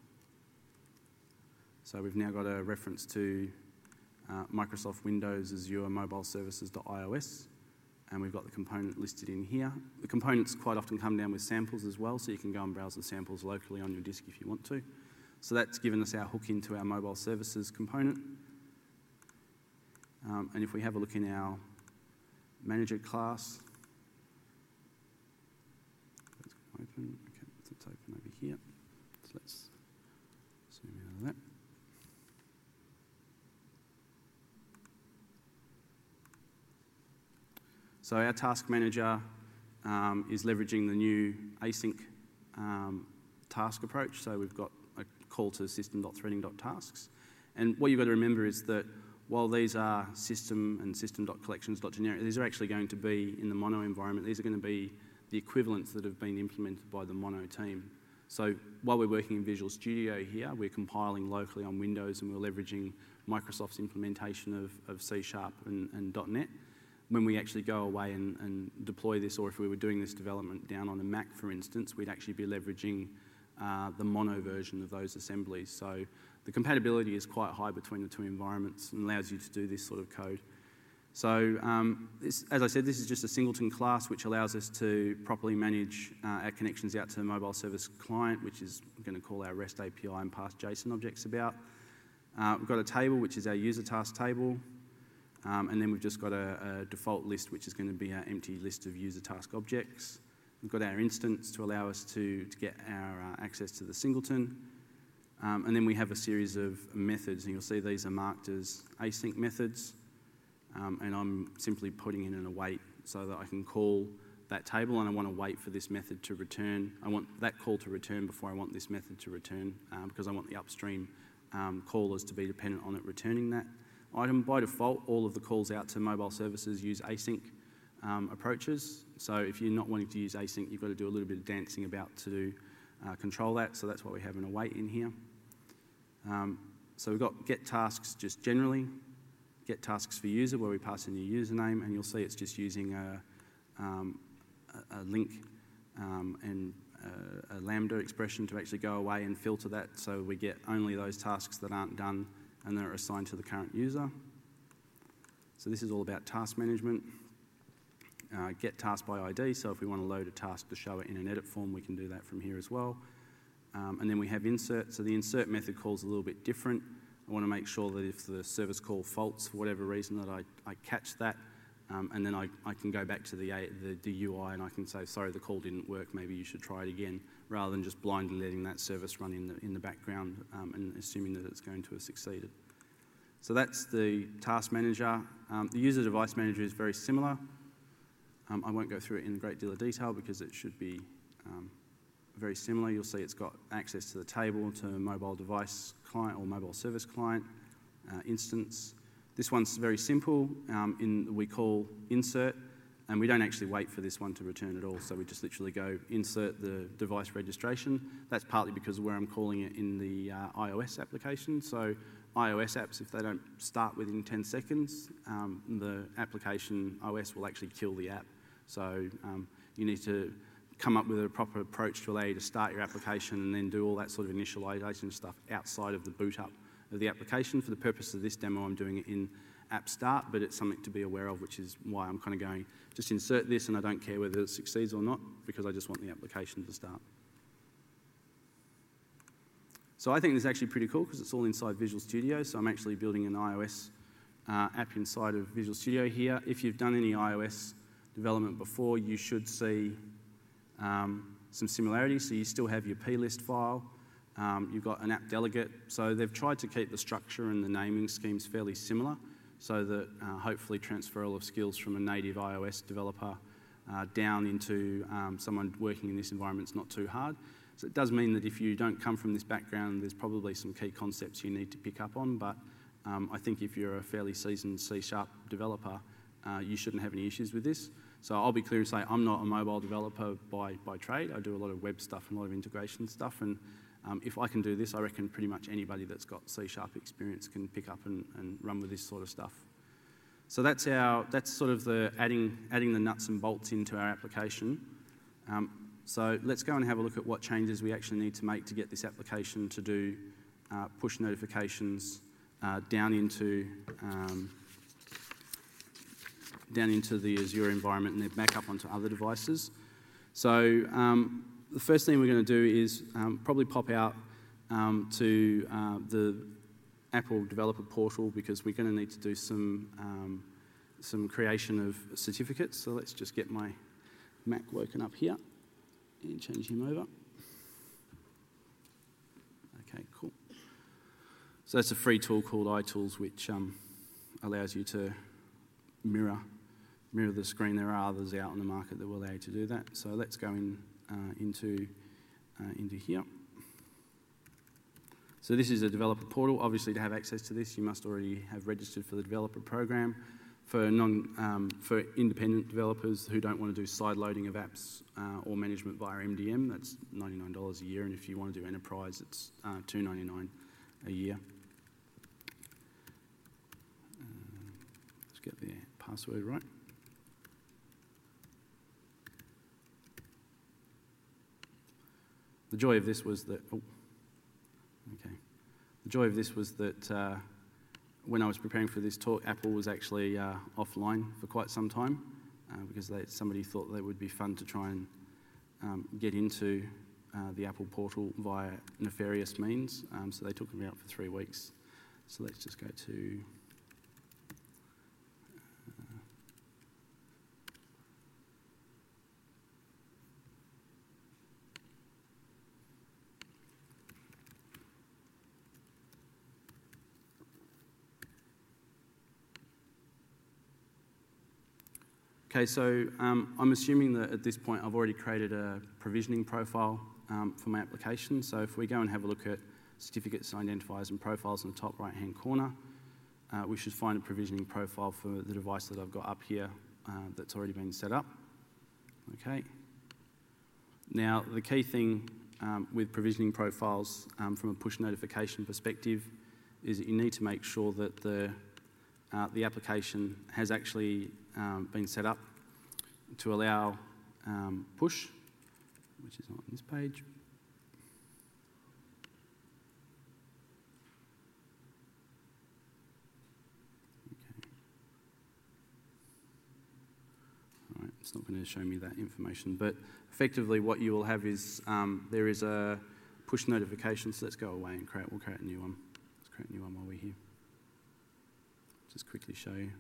So we've now got a reference to Microsoft Windows Azure Mobile Services.ios, and we've got the component listed in here. The components quite often come down with samples as well, so you can go and browse the samples locally on your disk if you want to. So that's given us our hook into our mobile services component. And if we have a look in our manager class, let's open. Okay, let's open over here. So let's zoom out of that. So our task manager is leveraging the new async task approach. So we've got a call to system.threading.tasks. And what you've got to remember is that while these are system and system.collections.generic, these are actually going to be in the Mono environment. These are going to be the equivalents that have been implemented by the Mono team. So while we're working in Visual Studio here, we're compiling locally on Windows and we're leveraging Microsoft's implementation of C# and .NET. When we actually go away and deploy this, or if we were doing this development down on a Mac, for instance, we'd actually be leveraging the Mono version of those assemblies. So the compatibility is quite high between the two environments and allows you to do this sort of code. So as I said, this is just a singleton class which allows us to properly manage our connections out to the mobile service client, which is going to call our REST API and pass JSON objects about. We've got a table, which is our user task table. And then we've just got a default list, which is going to be our empty list of user task objects. We've got our instance to allow us to get our access to the singleton. And then we have a series of methods, and you'll see these are marked as async methods. And I'm simply putting in an await so that I can call that table, and I want to wait for this method to return. I want that call to return before I want this method to return, because I want the upstream callers to be dependent on it returning that item. By default, all of the calls out to mobile services use async approaches. So if you're not wanting to use async, you've got to do a little bit of dancing about to control that. So that's why we have an await in here. So we've got get tasks just generally, get tasks for user where we pass in your username, and you'll see it's just using a link and a Lambda expression to actually go away and filter that, so we get only those tasks that aren't done and they're assigned to the current user. So this is all about task management. Get task by ID, so if we want to load a task to show it in an edit form, we can do that from here as well. And then we have insert, so the insert method call is a little bit different. I want to make sure that if the service call faults for whatever reason that I catch that, and then I can go back to the UI and I can say, sorry, the call didn't work, maybe you should try it again, rather than just blindly letting that service run in the background and assuming that it's going to have succeeded. So that's the task manager. The user device manager is very similar. I won't go through it in a great deal of detail because it should be very similar. You'll see it's got access to the table, to a mobile device client or mobile service client instance. This one's very simple. We call insert, And we don't actually wait for this one to return at all, so we just literally go insert the device registration. That's partly because of where I'm calling it in the iOS application. So iOS apps, if they don't start within 10 seconds, the application OS will actually kill the app. So you need to come up with a proper approach to allow you to start your application and then do all that sort of initialization stuff outside of the boot up of the application. For the purpose of this demo, I'm doing it in App Start, but it's something to be aware of, which is why I'm kind of going, just insert this and I don't care whether it succeeds or not, because I just want the application to start. So I think this is actually pretty cool because it's all inside Visual Studio. So I'm actually building an iOS app inside of Visual Studio here. If you've done any iOS development before, you should see some similarities. So you still have your plist file. You've got an app delegate. So they've tried to keep the structure and the naming schemes fairly similar so that hopefully transferal of skills from a native iOS developer down into someone working in this environment is not too hard. So it does mean that if you don't come from this background, there's probably some key concepts you need to pick up on, but I think if you're a fairly seasoned C# developer, you shouldn't have any issues with this. So I'll be clear and say I'm not a mobile developer by trade. I do a lot of web stuff and a lot of integration stuff, and if I can do this, I reckon pretty much anybody that's got C# experience can pick up and run with this sort of stuff. So that's sort of the adding the nuts and bolts into our application. So let's go and have a look at what changes we actually need to make to get this application to do push notifications down into the Azure environment and then back up onto other devices. So the first thing we're going to do is probably pop out to the Apple Developer Portal because we're going to need to do some creation of certificates. So let's just get my Mac woken up here and change him over. Okay, cool. So that's a free tool called iTools, which allows you to mirror the screen. There are others out on the market that will allow you to do that. So let's go into here. So this is a developer portal. Obviously, to have access to this, you must already have registered for the developer program. For independent developers who don't want to do side loading of apps or management via MDM, that's $99 a year, and if you want to do enterprise, it's $299 a year. Let's get the password right. The joy of this was that, when I was preparing for this talk, Apple was actually offline for quite some time because somebody thought that it would be fun to try and get into the Apple portal via nefarious means. So they took me out for 3 weeks. So let's just go to... Okay, so I'm assuming that at this point I've already created a provisioning profile for my application. So if we go and have a look at certificates, identifiers and profiles in the top right-hand corner, we should find a provisioning profile for the device that I've got up here that's already been set up. Okay. Now, the key thing with provisioning profiles from a push notification perspective is that you need to make sure that the application has actually been set up to allow push, which is on this page. Okay. All right, it's not going to show me that information, but effectively what you will have is there is a push notification, so let's go away and we'll create a new one. Let's create a new one while we're here. Just quickly show you.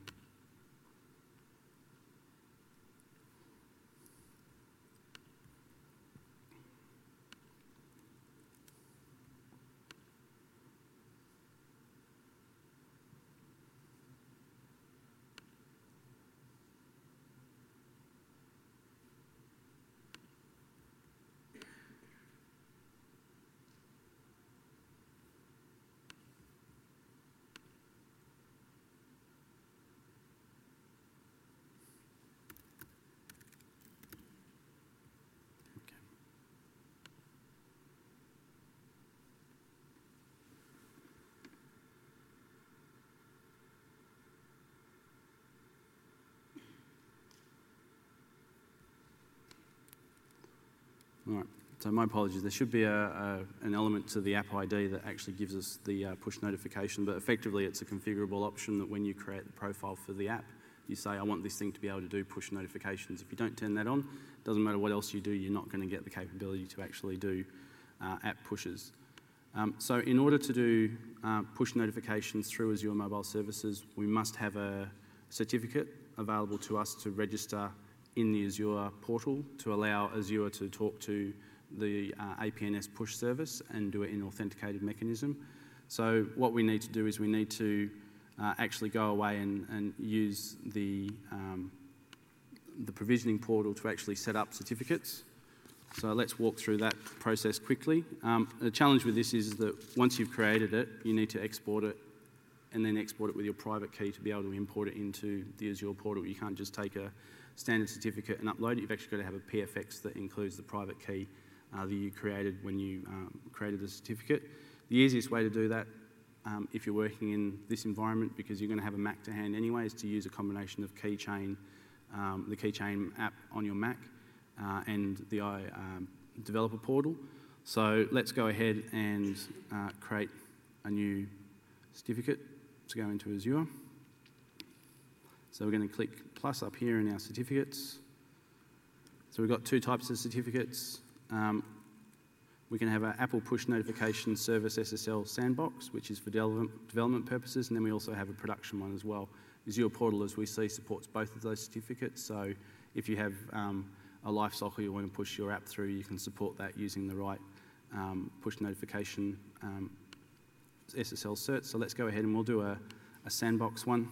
All right. So my apologies. There should be an element to the app ID that actually gives us the push notification, but effectively it's a configurable option that when you create the profile for the app, you say, I want this thing to be able to do push notifications. If you don't turn that on, it doesn't matter what else you do, you're not going to get the capability to actually do app pushes. So in order to do push notifications through Azure Mobile Services, we must have a certificate available to us to register in the Azure portal to allow Azure to talk to the APNS push service and do it in an authenticated mechanism. So what we need to do is we need to actually go away and use the provisioning portal to actually set up certificates. So let's walk through that process quickly. The challenge with this is that once you've created it, you need to export it and then export it with your private key to be able to import it into the Azure portal. You can't just take a standard certificate and upload it. You've actually got to have a PFX that includes the private key that you created when you created the certificate. The easiest way to do that, if you're working in this environment, because you're going to have a Mac to hand anyway, is to use a combination of Keychain, the Keychain app on your Mac, and the developer portal. So let's go ahead and create a new certificate to go into Azure. So we're going to click plus up here in our certificates. So we've got two types of certificates. We can have our Apple Push Notification Service SSL Sandbox, which is for development purposes, and then we also have a production one as well. Azure Portal, as we see, supports both of those certificates. So if you have a life cycle you want to push your app through, you can support that using the right push notification SSL cert. So let's go ahead and we'll do a sandbox one.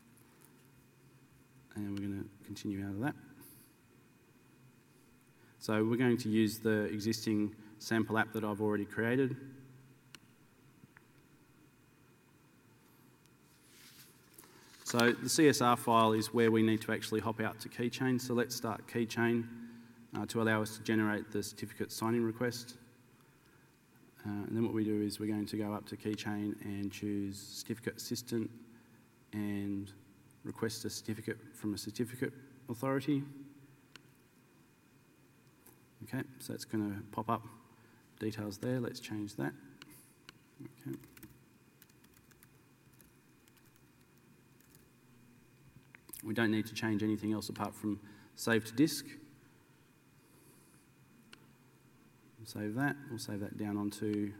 And we're going to continue out of that. So we're going to use the existing sample app that I've already created. So the CSR file is where we need to actually hop out to Keychain. So let's start Keychain to allow us to generate the certificate sign-in request. And then what we do is we're going to go up to Keychain and choose Certificate Assistant and request a certificate from a certificate authority. Okay, so it's going to pop up details there. Let's change that. Okay. We don't need to change anything else apart from save to disk. Save that. We'll save that down onto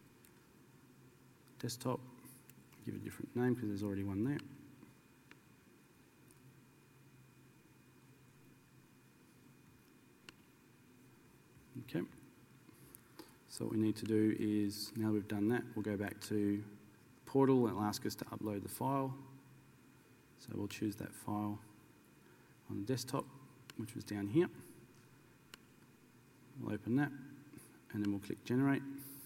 desktop. Give it a different name because there's already one there. Okay. So what we need to do is, now we've done that, we'll go back to the portal and it'll ask us to upload the file. So we'll choose that file on the desktop, which was down here. We'll open that and then we'll click generate.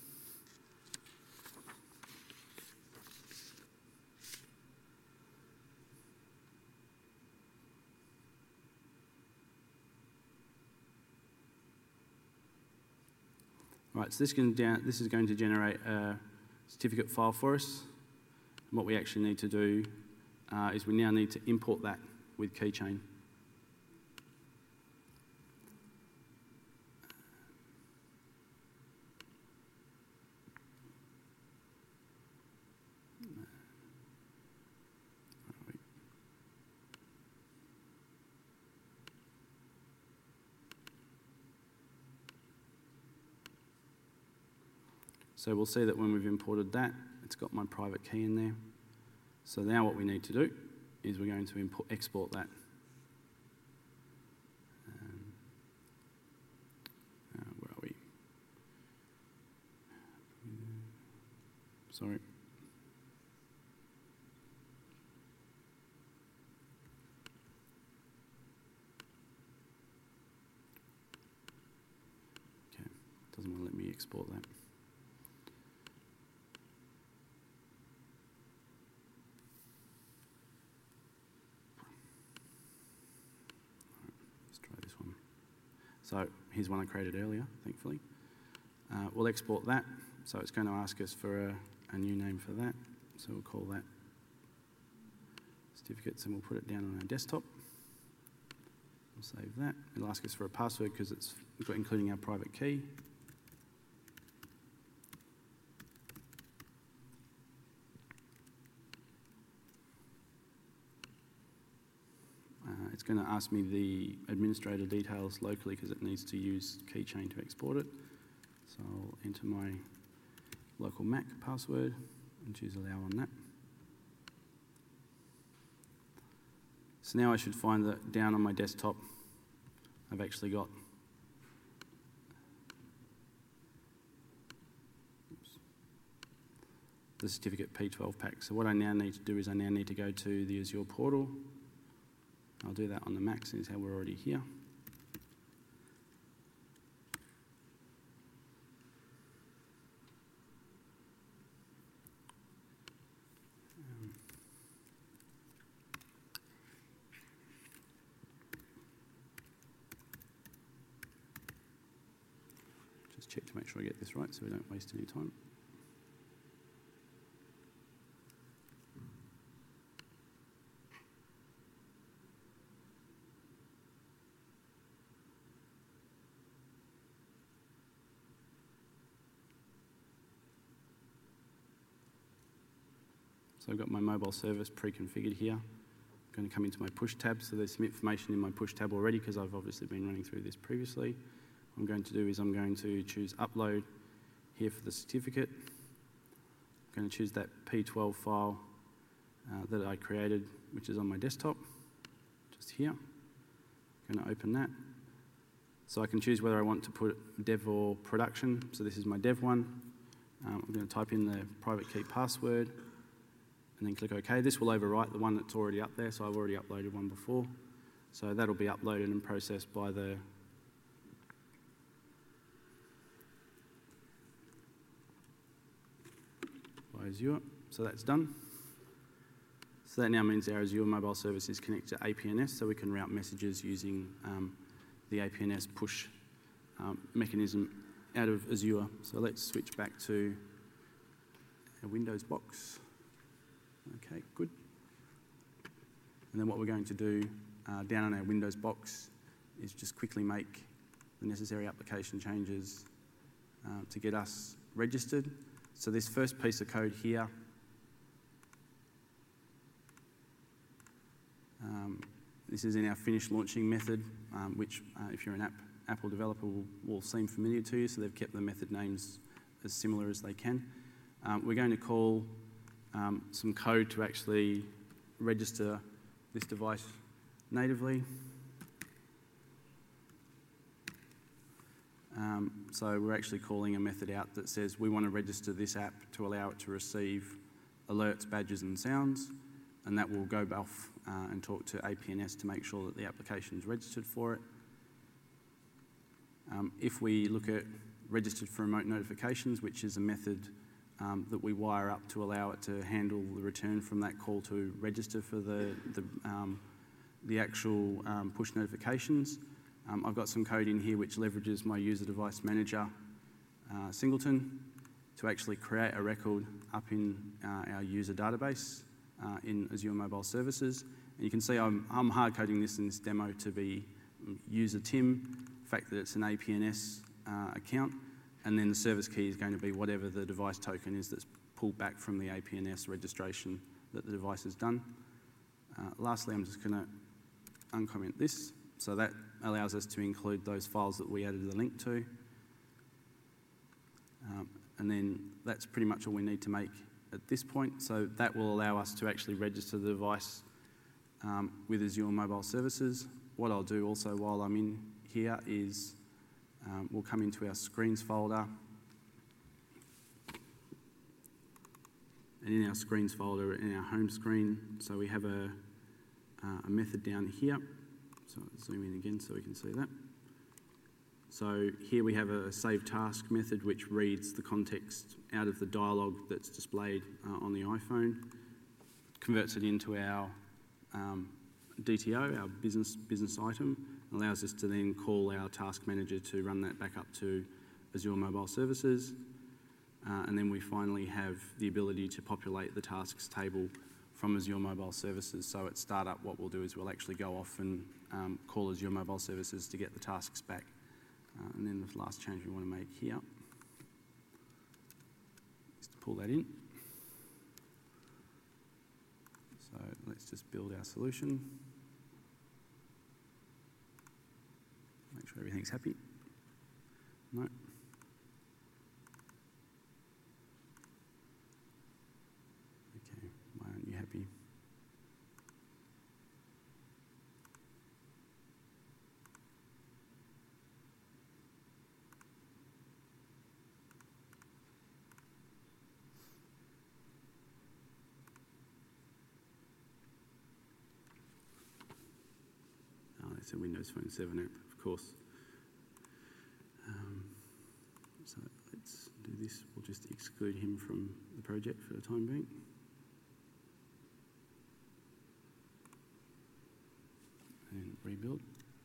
Right, so this is going to generate a certificate file for us. And what we actually need to do is we now need to import that with Keychain. So we'll see that when we've imported that, it's got my private key in there. So now what we need to do is we're going to export that. Where are we? Sorry. Okay, doesn't want to let me export that. So here's one I created earlier, thankfully. We'll export that. So it's going to ask us for a new name for that. So we'll call that certificates and we'll put it down on our desktop. save that. It'll ask us for a password because it's including our private key. It's going to ask me the administrator details locally because it needs to use keychain to export it. So I'll enter my local Mac password and choose allow on that. So now I should find that down on my desktop I've actually got the certificate P12 pack. So what I now need to do is I now need to go to the Azure portal. I'll do that on the Mac since how we're already here. Just check to make sure I get this right so we don't waste any time. So I've got my mobile service pre-configured here. I'm going to come into my push tab. So there's some information in my push tab already because I've obviously been running through this previously. What I'm going to do is I'm going to choose upload here for the certificate. I'm going to choose that P12 file that I created, which is on my desktop, just here. I'm going to open that. So I can choose whether I want to put dev or production. So this is my dev one. I'm going to type in the private key password and then click OK. This will overwrite the one that's already up there, so I've already uploaded one before. So that'll be uploaded and processed by Azure. So that's done. So that now means our Azure mobile service is connected to APNS, so we can route messages using the APNS push mechanism out of Azure. So let's switch back to our Windows box. Okay, good. And then what we're going to do down on our Windows box is just quickly make the necessary application changes to get us registered. So this first piece of code here, this is in our finish launching method, which if you're an Apple developer will seem familiar to you, so they've kept the method names as similar as they can. We're going to call some code to actually register this device natively. So we're actually calling a method out that says we want to register this app to allow it to receive alerts, badges and sounds, and that will go off and talk to APNS to make sure that the application is registered for it. If we look at registered for remote notifications, which is a method that we wire up to allow it to handle the return from that call to register for the actual push notifications. I've got some code in here which leverages my user device manager singleton to actually create a record up in our user database in Azure Mobile Services. And you can see I'm hard coding this in this demo to be user Tim, the fact that it's an APNS account. And then the service key is going to be whatever the device token is that's pulled back from the APNS registration that the device has done. Lastly, I'm just going to uncomment this. So that allows us to include those files that we added the link to. And then that's pretty much all we need to make at this point. So that will allow us to actually register the device with Azure Mobile Services. What I'll do also while I'm in here is we'll come into our screens folder. And in our screens folder, in our home screen, so we have a method down here. So I'll zoom in again so we can see that. So here we have a save task method which reads the context out of the dialogue that's displayed on the iPhone, converts it into our DTO, our business item, allows us to then call our task manager to run that back up to Azure Mobile Services. And then we finally have the ability to populate the tasks table from Azure Mobile Services. So at startup, what we'll do is we'll actually go off and call Azure Mobile Services to get the tasks back. And then the last change we want to make here is to pull that in. So let's just build our solution. Make sure everything's happy. No. Okay, why aren't you happy? It's a Windows Phone 7 app, of course. So let's do this. We'll just exclude him from the project for the time being. And rebuild.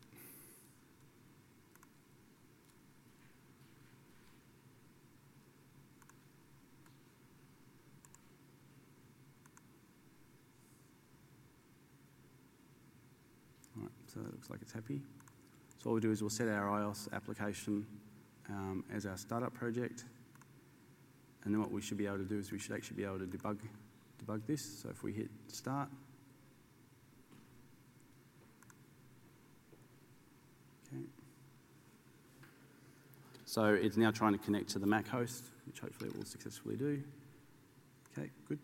All right, so that looks like it's happy. So all we do is we'll set our iOS application as our startup project. And then what we should be able to do is we should actually be able to debug this. So if we hit start, okay. So it's now trying to connect to the Mac host, which hopefully it will successfully do. Okay, good.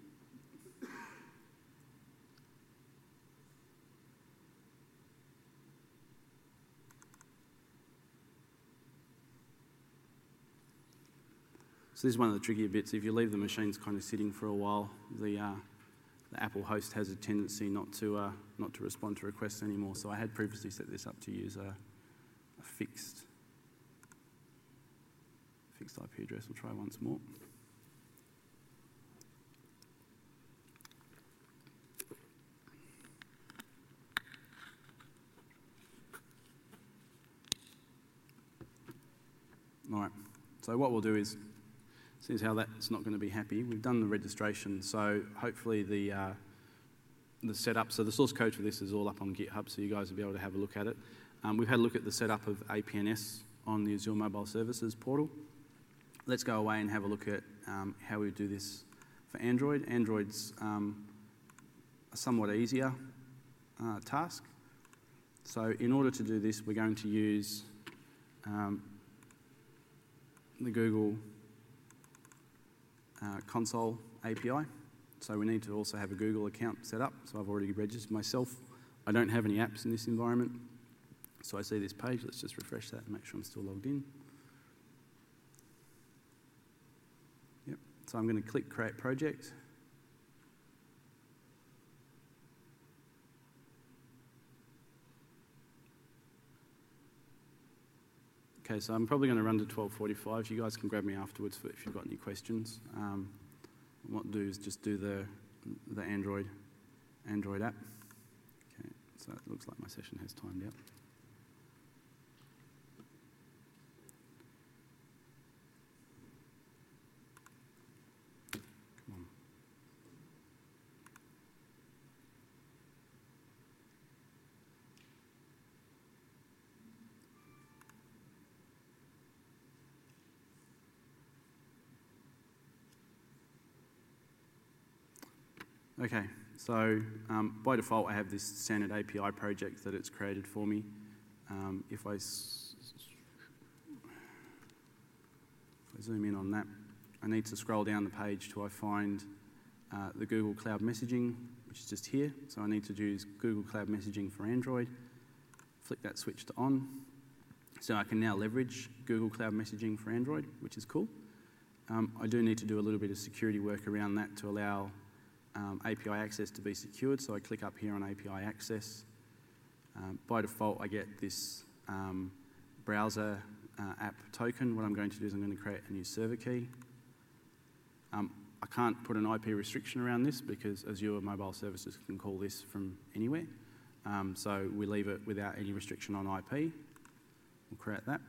So this is one of the trickier bits. If you leave the machines kind of sitting for a while, the Apple host has a tendency not to respond to requests anymore. So I had previously set this up to use a fixed IP address. We'll try once more. All right. So what we'll do is, since how that's not going to be happy, we've done the registration, so hopefully the setup, so the source code for this is all up on GitHub, so you guys will be able to have a look at it. We've had a look at the setup of APNS on the Azure Mobile Services portal. Let's go away and have a look at how we do this for Android. Android's a somewhat easier task. So in order to do this, we're going to use the Google console API. So we need to also have a Google account set up. So I've already registered myself. I don't have any apps in this environment. So I see this page. Let's just refresh that and make sure I'm still logged in. Yep. So I'm going to click Create Project. Okay, so I'm probably going to run to 12:45. You guys can grab me afterwards if you've got any questions. What I'll do is just do the Android app. Okay, so it looks like my session has timed out. Come on. Okay, so by default I have this standard API project that it's created for me. If I zoom in on that, I need to scroll down the page till I find the Google Cloud Messaging, which is just here. So I need to use Google Cloud Messaging for Android. Flick that switch to on. So I can now leverage Google Cloud Messaging for Android, which is cool. I do need to do a little bit of security work around that to allow API access to be secured, so I click up here on API access. By default, I get this browser app token. What I'm going to do is I'm going to create a new server key. I can't put an IP restriction around this because Azure Mobile Services can call this from anywhere. So we leave it without any restriction on IP. We'll create that.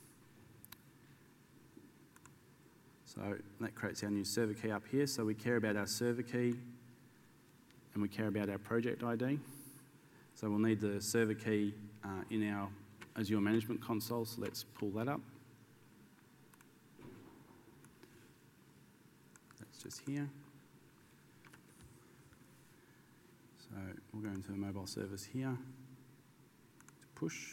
So that creates our new server key up here. So we care about our server key and we care about our project ID. So we'll need the server key in our Azure Management Console, so let's pull that up. That's just here. So we'll go into the mobile service here to push.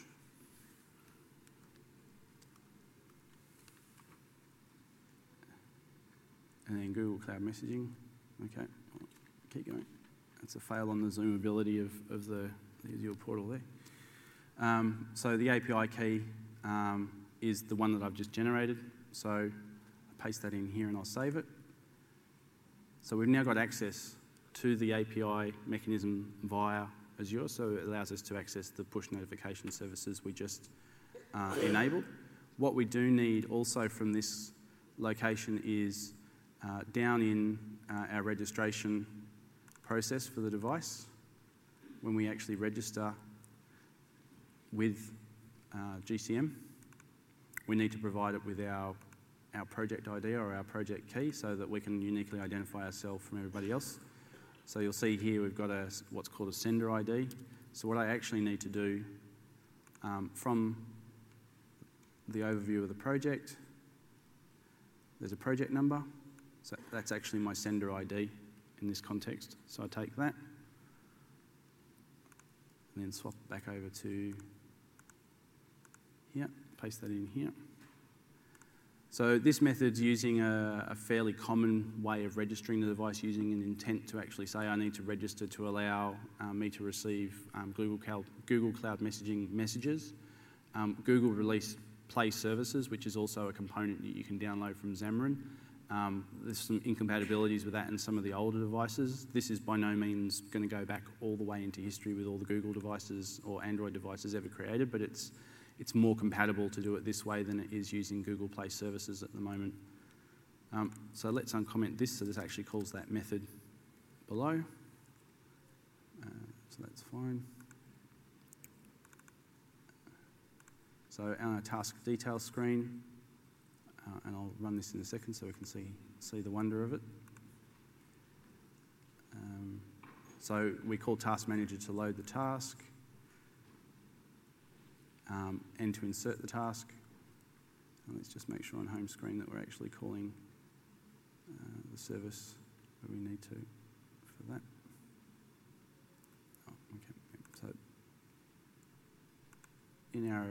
And then Google Cloud Messaging. Okay, keep going. That's a fail on the Zoom ability of the Azure portal there. So the API key is the one that I've just generated. So I paste that in here and I'll save it. So we've now got access to the API mechanism via Azure, so it allows us to access the push notification services we just enabled. What we do need also from this location is down in our registration process for the device, when we actually register with GCM, we need to provide it with our project ID or our project key so that we can uniquely identify ourselves from everybody else. So you'll see here we've got what's called a sender ID. So what I actually need to do from the overview of the project, there's a project number. So that's actually my sender ID in this context. So I take that and then swap back over to here, paste that in here. So this method's using a fairly common way of registering the device, using an intent to actually say I need to register to allow me to receive Google Cloud Messaging messages. Google released Play Services, which is also a component that you can download from Xamarin. There's some incompatibilities with that in some of the older devices. This is by no means going to go back all the way into history with all the Google devices or Android devices ever created, but it's more compatible to do it this way than it is using Google Play Services at the moment. So let's uncomment this. So this actually calls that method below. So that's fine. So our task details screen, and I'll run this in a second so we can see the wonder of it. So we call Task Manager to load the task. And to insert the task. And let's just make sure on home screen that we're actually calling the service where we need to for that. Oh, okay. So in our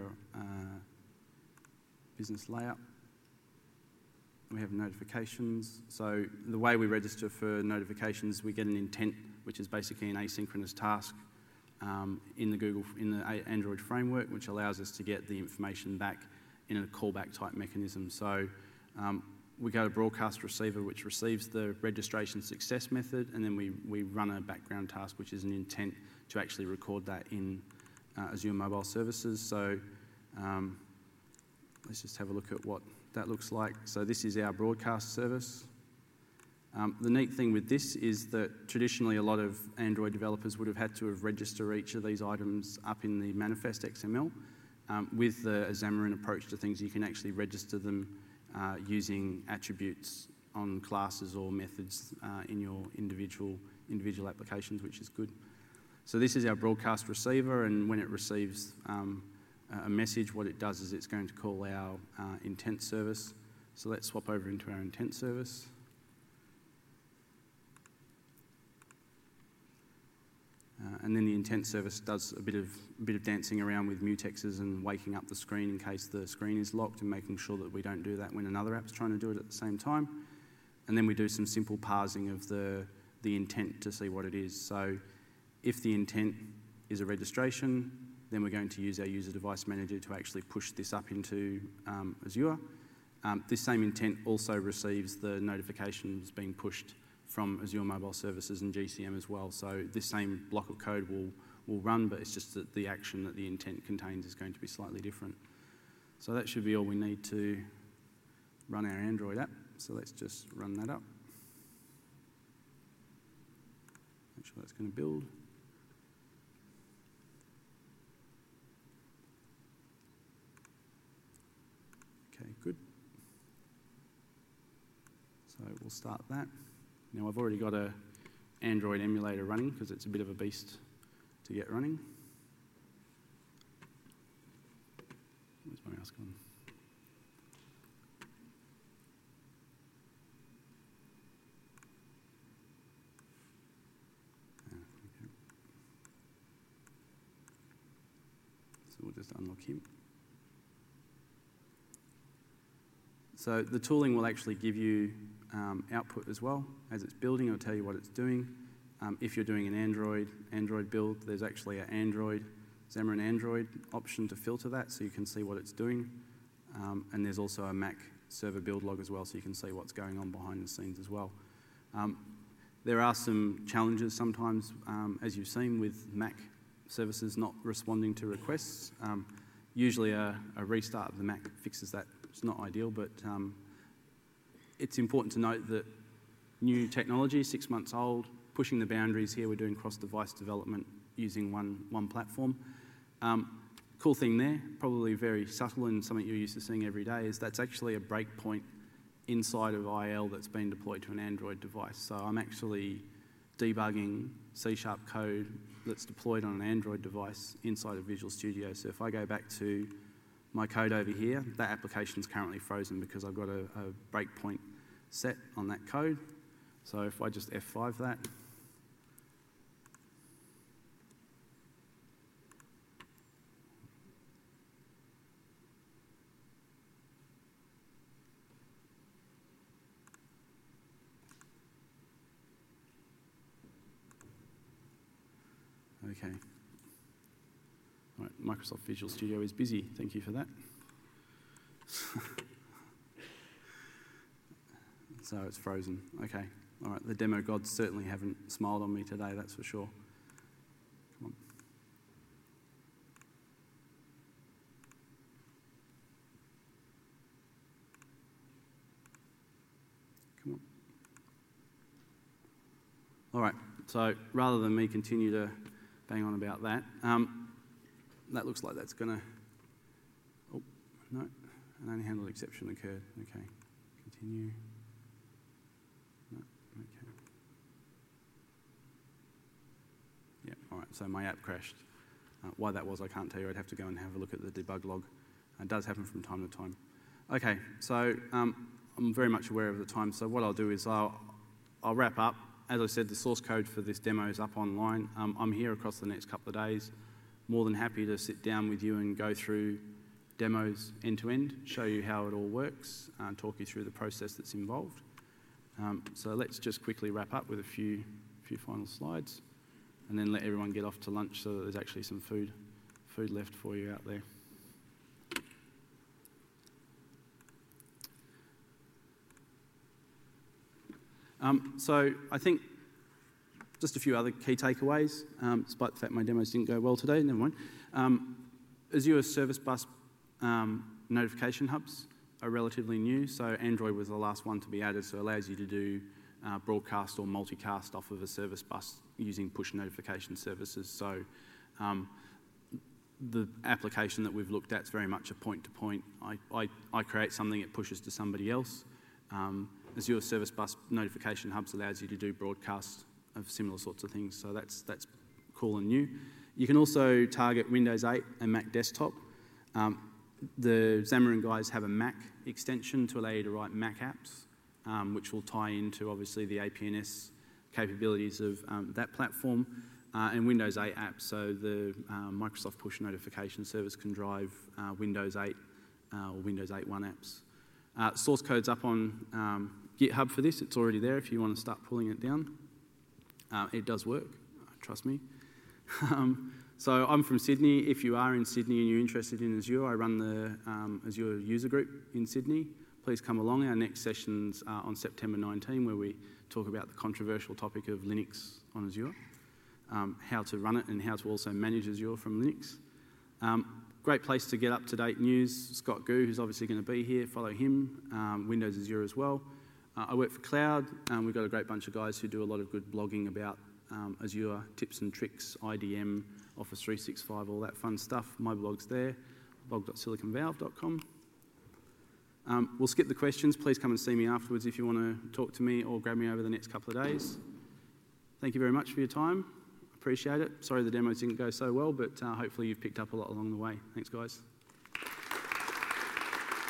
business layout, we have notifications. So the way we register for notifications, we get an intent, which is basically an asynchronous task. In the Android framework, which allows us to get the information back in a callback type mechanism. So we go to broadcast receiver, which receives the registration success method, and then we run a background task, which is an intent to actually record that in Azure Mobile Services. So let's just have a look at what that looks like. So this is our broadcast service. The neat thing with this is that traditionally a lot of Android developers would have had to have registered each of these items up in the manifest XML. With the Xamarin approach to things, you can actually register them using attributes on classes or methods in your individual applications, which is good. So this is our broadcast receiver, and when it receives a message, what it does is it's going to call our intent service. So let's swap over into our intent service. And then the intent service does a bit of dancing around with mutexes and waking up the screen in case the screen is locked, and making sure that we don't do that when another app's trying to do it at the same time. And then we do some simple parsing of the intent to see what it is. So if the intent is a registration, then we're going to use our user device manager to actually push this up into Azure. This same intent also receives the notifications being pushed from Azure Mobile Services and GCM as well. So this same block of code will run, but it's just that the action that the intent contains is going to be slightly different. So that should be all we need to run our Android app. So let's just run that up. Make sure that's going to build. Okay, good. So we'll start that. Now I've already got an Android emulator running because it's a bit of a beast to get running. just unlock him. So the tooling will actually give you output as well. As it's building, it'll tell you what it's doing. If you're doing an Android build, there's actually an Xamarin Android option to filter that so you can see what it's doing. And there's also a Mac server build log as well, so you can see what's going on behind the scenes as well. There are some challenges sometimes, as you've seen, with Mac services not responding to requests. Usually a restart of the Mac fixes that. It's not ideal, but it's important to note that new technology, 6 months old, pushing the boundaries here. We're doing cross-device development using one platform. Cool thing there, probably very subtle and something you're used to seeing every day, is that's actually a breakpoint inside of IL that's been deployed to an Android device. So I'm actually debugging C# code that's deployed on an Android device inside of Visual Studio. So if I go back to my code over here, that application is currently frozen because I've got a breakpoint set on that code. So if I just F5 that, okay. All right, Microsoft Visual Studio is busy. Thank you for that. So it's frozen. Okay. All right, the demo gods certainly haven't smiled on me today, that's for sure. Come on. Come on. All right, so rather than me continue to bang on about that, that looks like that's going to... Oh, no, an unhandled exception occurred. Okay, continue. No, okay. Yeah, all right, so my app crashed. Why that was, I can't tell you. I'd have to go and have a look at the debug log. It does happen from time to time. Okay, so I'm very much aware of the time, so what I'll do is I'll wrap up. As I said, the source code for this demo is up online. I'm here across the next couple of days. More than happy to sit down with you and go through demos end to end, show you how it all works, and talk you through the process that's involved. So let's just quickly wrap up with a few final slides, and then let everyone get off to lunch so that there's actually some food left for you out there. So I think just a few other key takeaways, despite the fact my demos didn't go well today, never mind. Azure Service Bus notification hubs are relatively new, so Android was the last one to be added, so it allows you to do broadcast or multicast off of a service bus using push notification services. So the application that we've looked at is very much a point-to-point. I create something, it pushes to somebody else. Azure Service Bus notification hubs allows you to do broadcasts of similar sorts of things, so that's cool and new. You can also target Windows 8 and Mac desktop. The Xamarin guys have a Mac extension to allow you to write Mac apps, which will tie into obviously the APNS capabilities of that platform, and Windows 8 apps, so the Microsoft Push Notification Service can drive Windows 8 or Windows 8.1 apps. Source code's up on GitHub for this. It's already there if you want to start pulling it down. It does work, trust me. So I'm from Sydney. If you are in Sydney and you're interested in Azure, I run the Azure user group in Sydney. Please come along. Our next session's on September 19, where we talk about the controversial topic of Linux on Azure, how to run it and how to also manage Azure from Linux. Great place to get up-to-date news. Scott Gu, who's obviously going to be here, follow him. Windows Azure as well. I work for Cloud. We've got a great bunch of guys who do a lot of good blogging about Azure tips and tricks, IDM, Office 365, all that fun stuff. My blog's there, blog.siliconvalve.com. We'll skip the questions. Please come and see me afterwards if you want to talk to me or grab me over the next couple of days. Thank you very much for your time. Appreciate it. Sorry the demos didn't go so well, but hopefully you've picked up a lot along the way. Thanks, guys.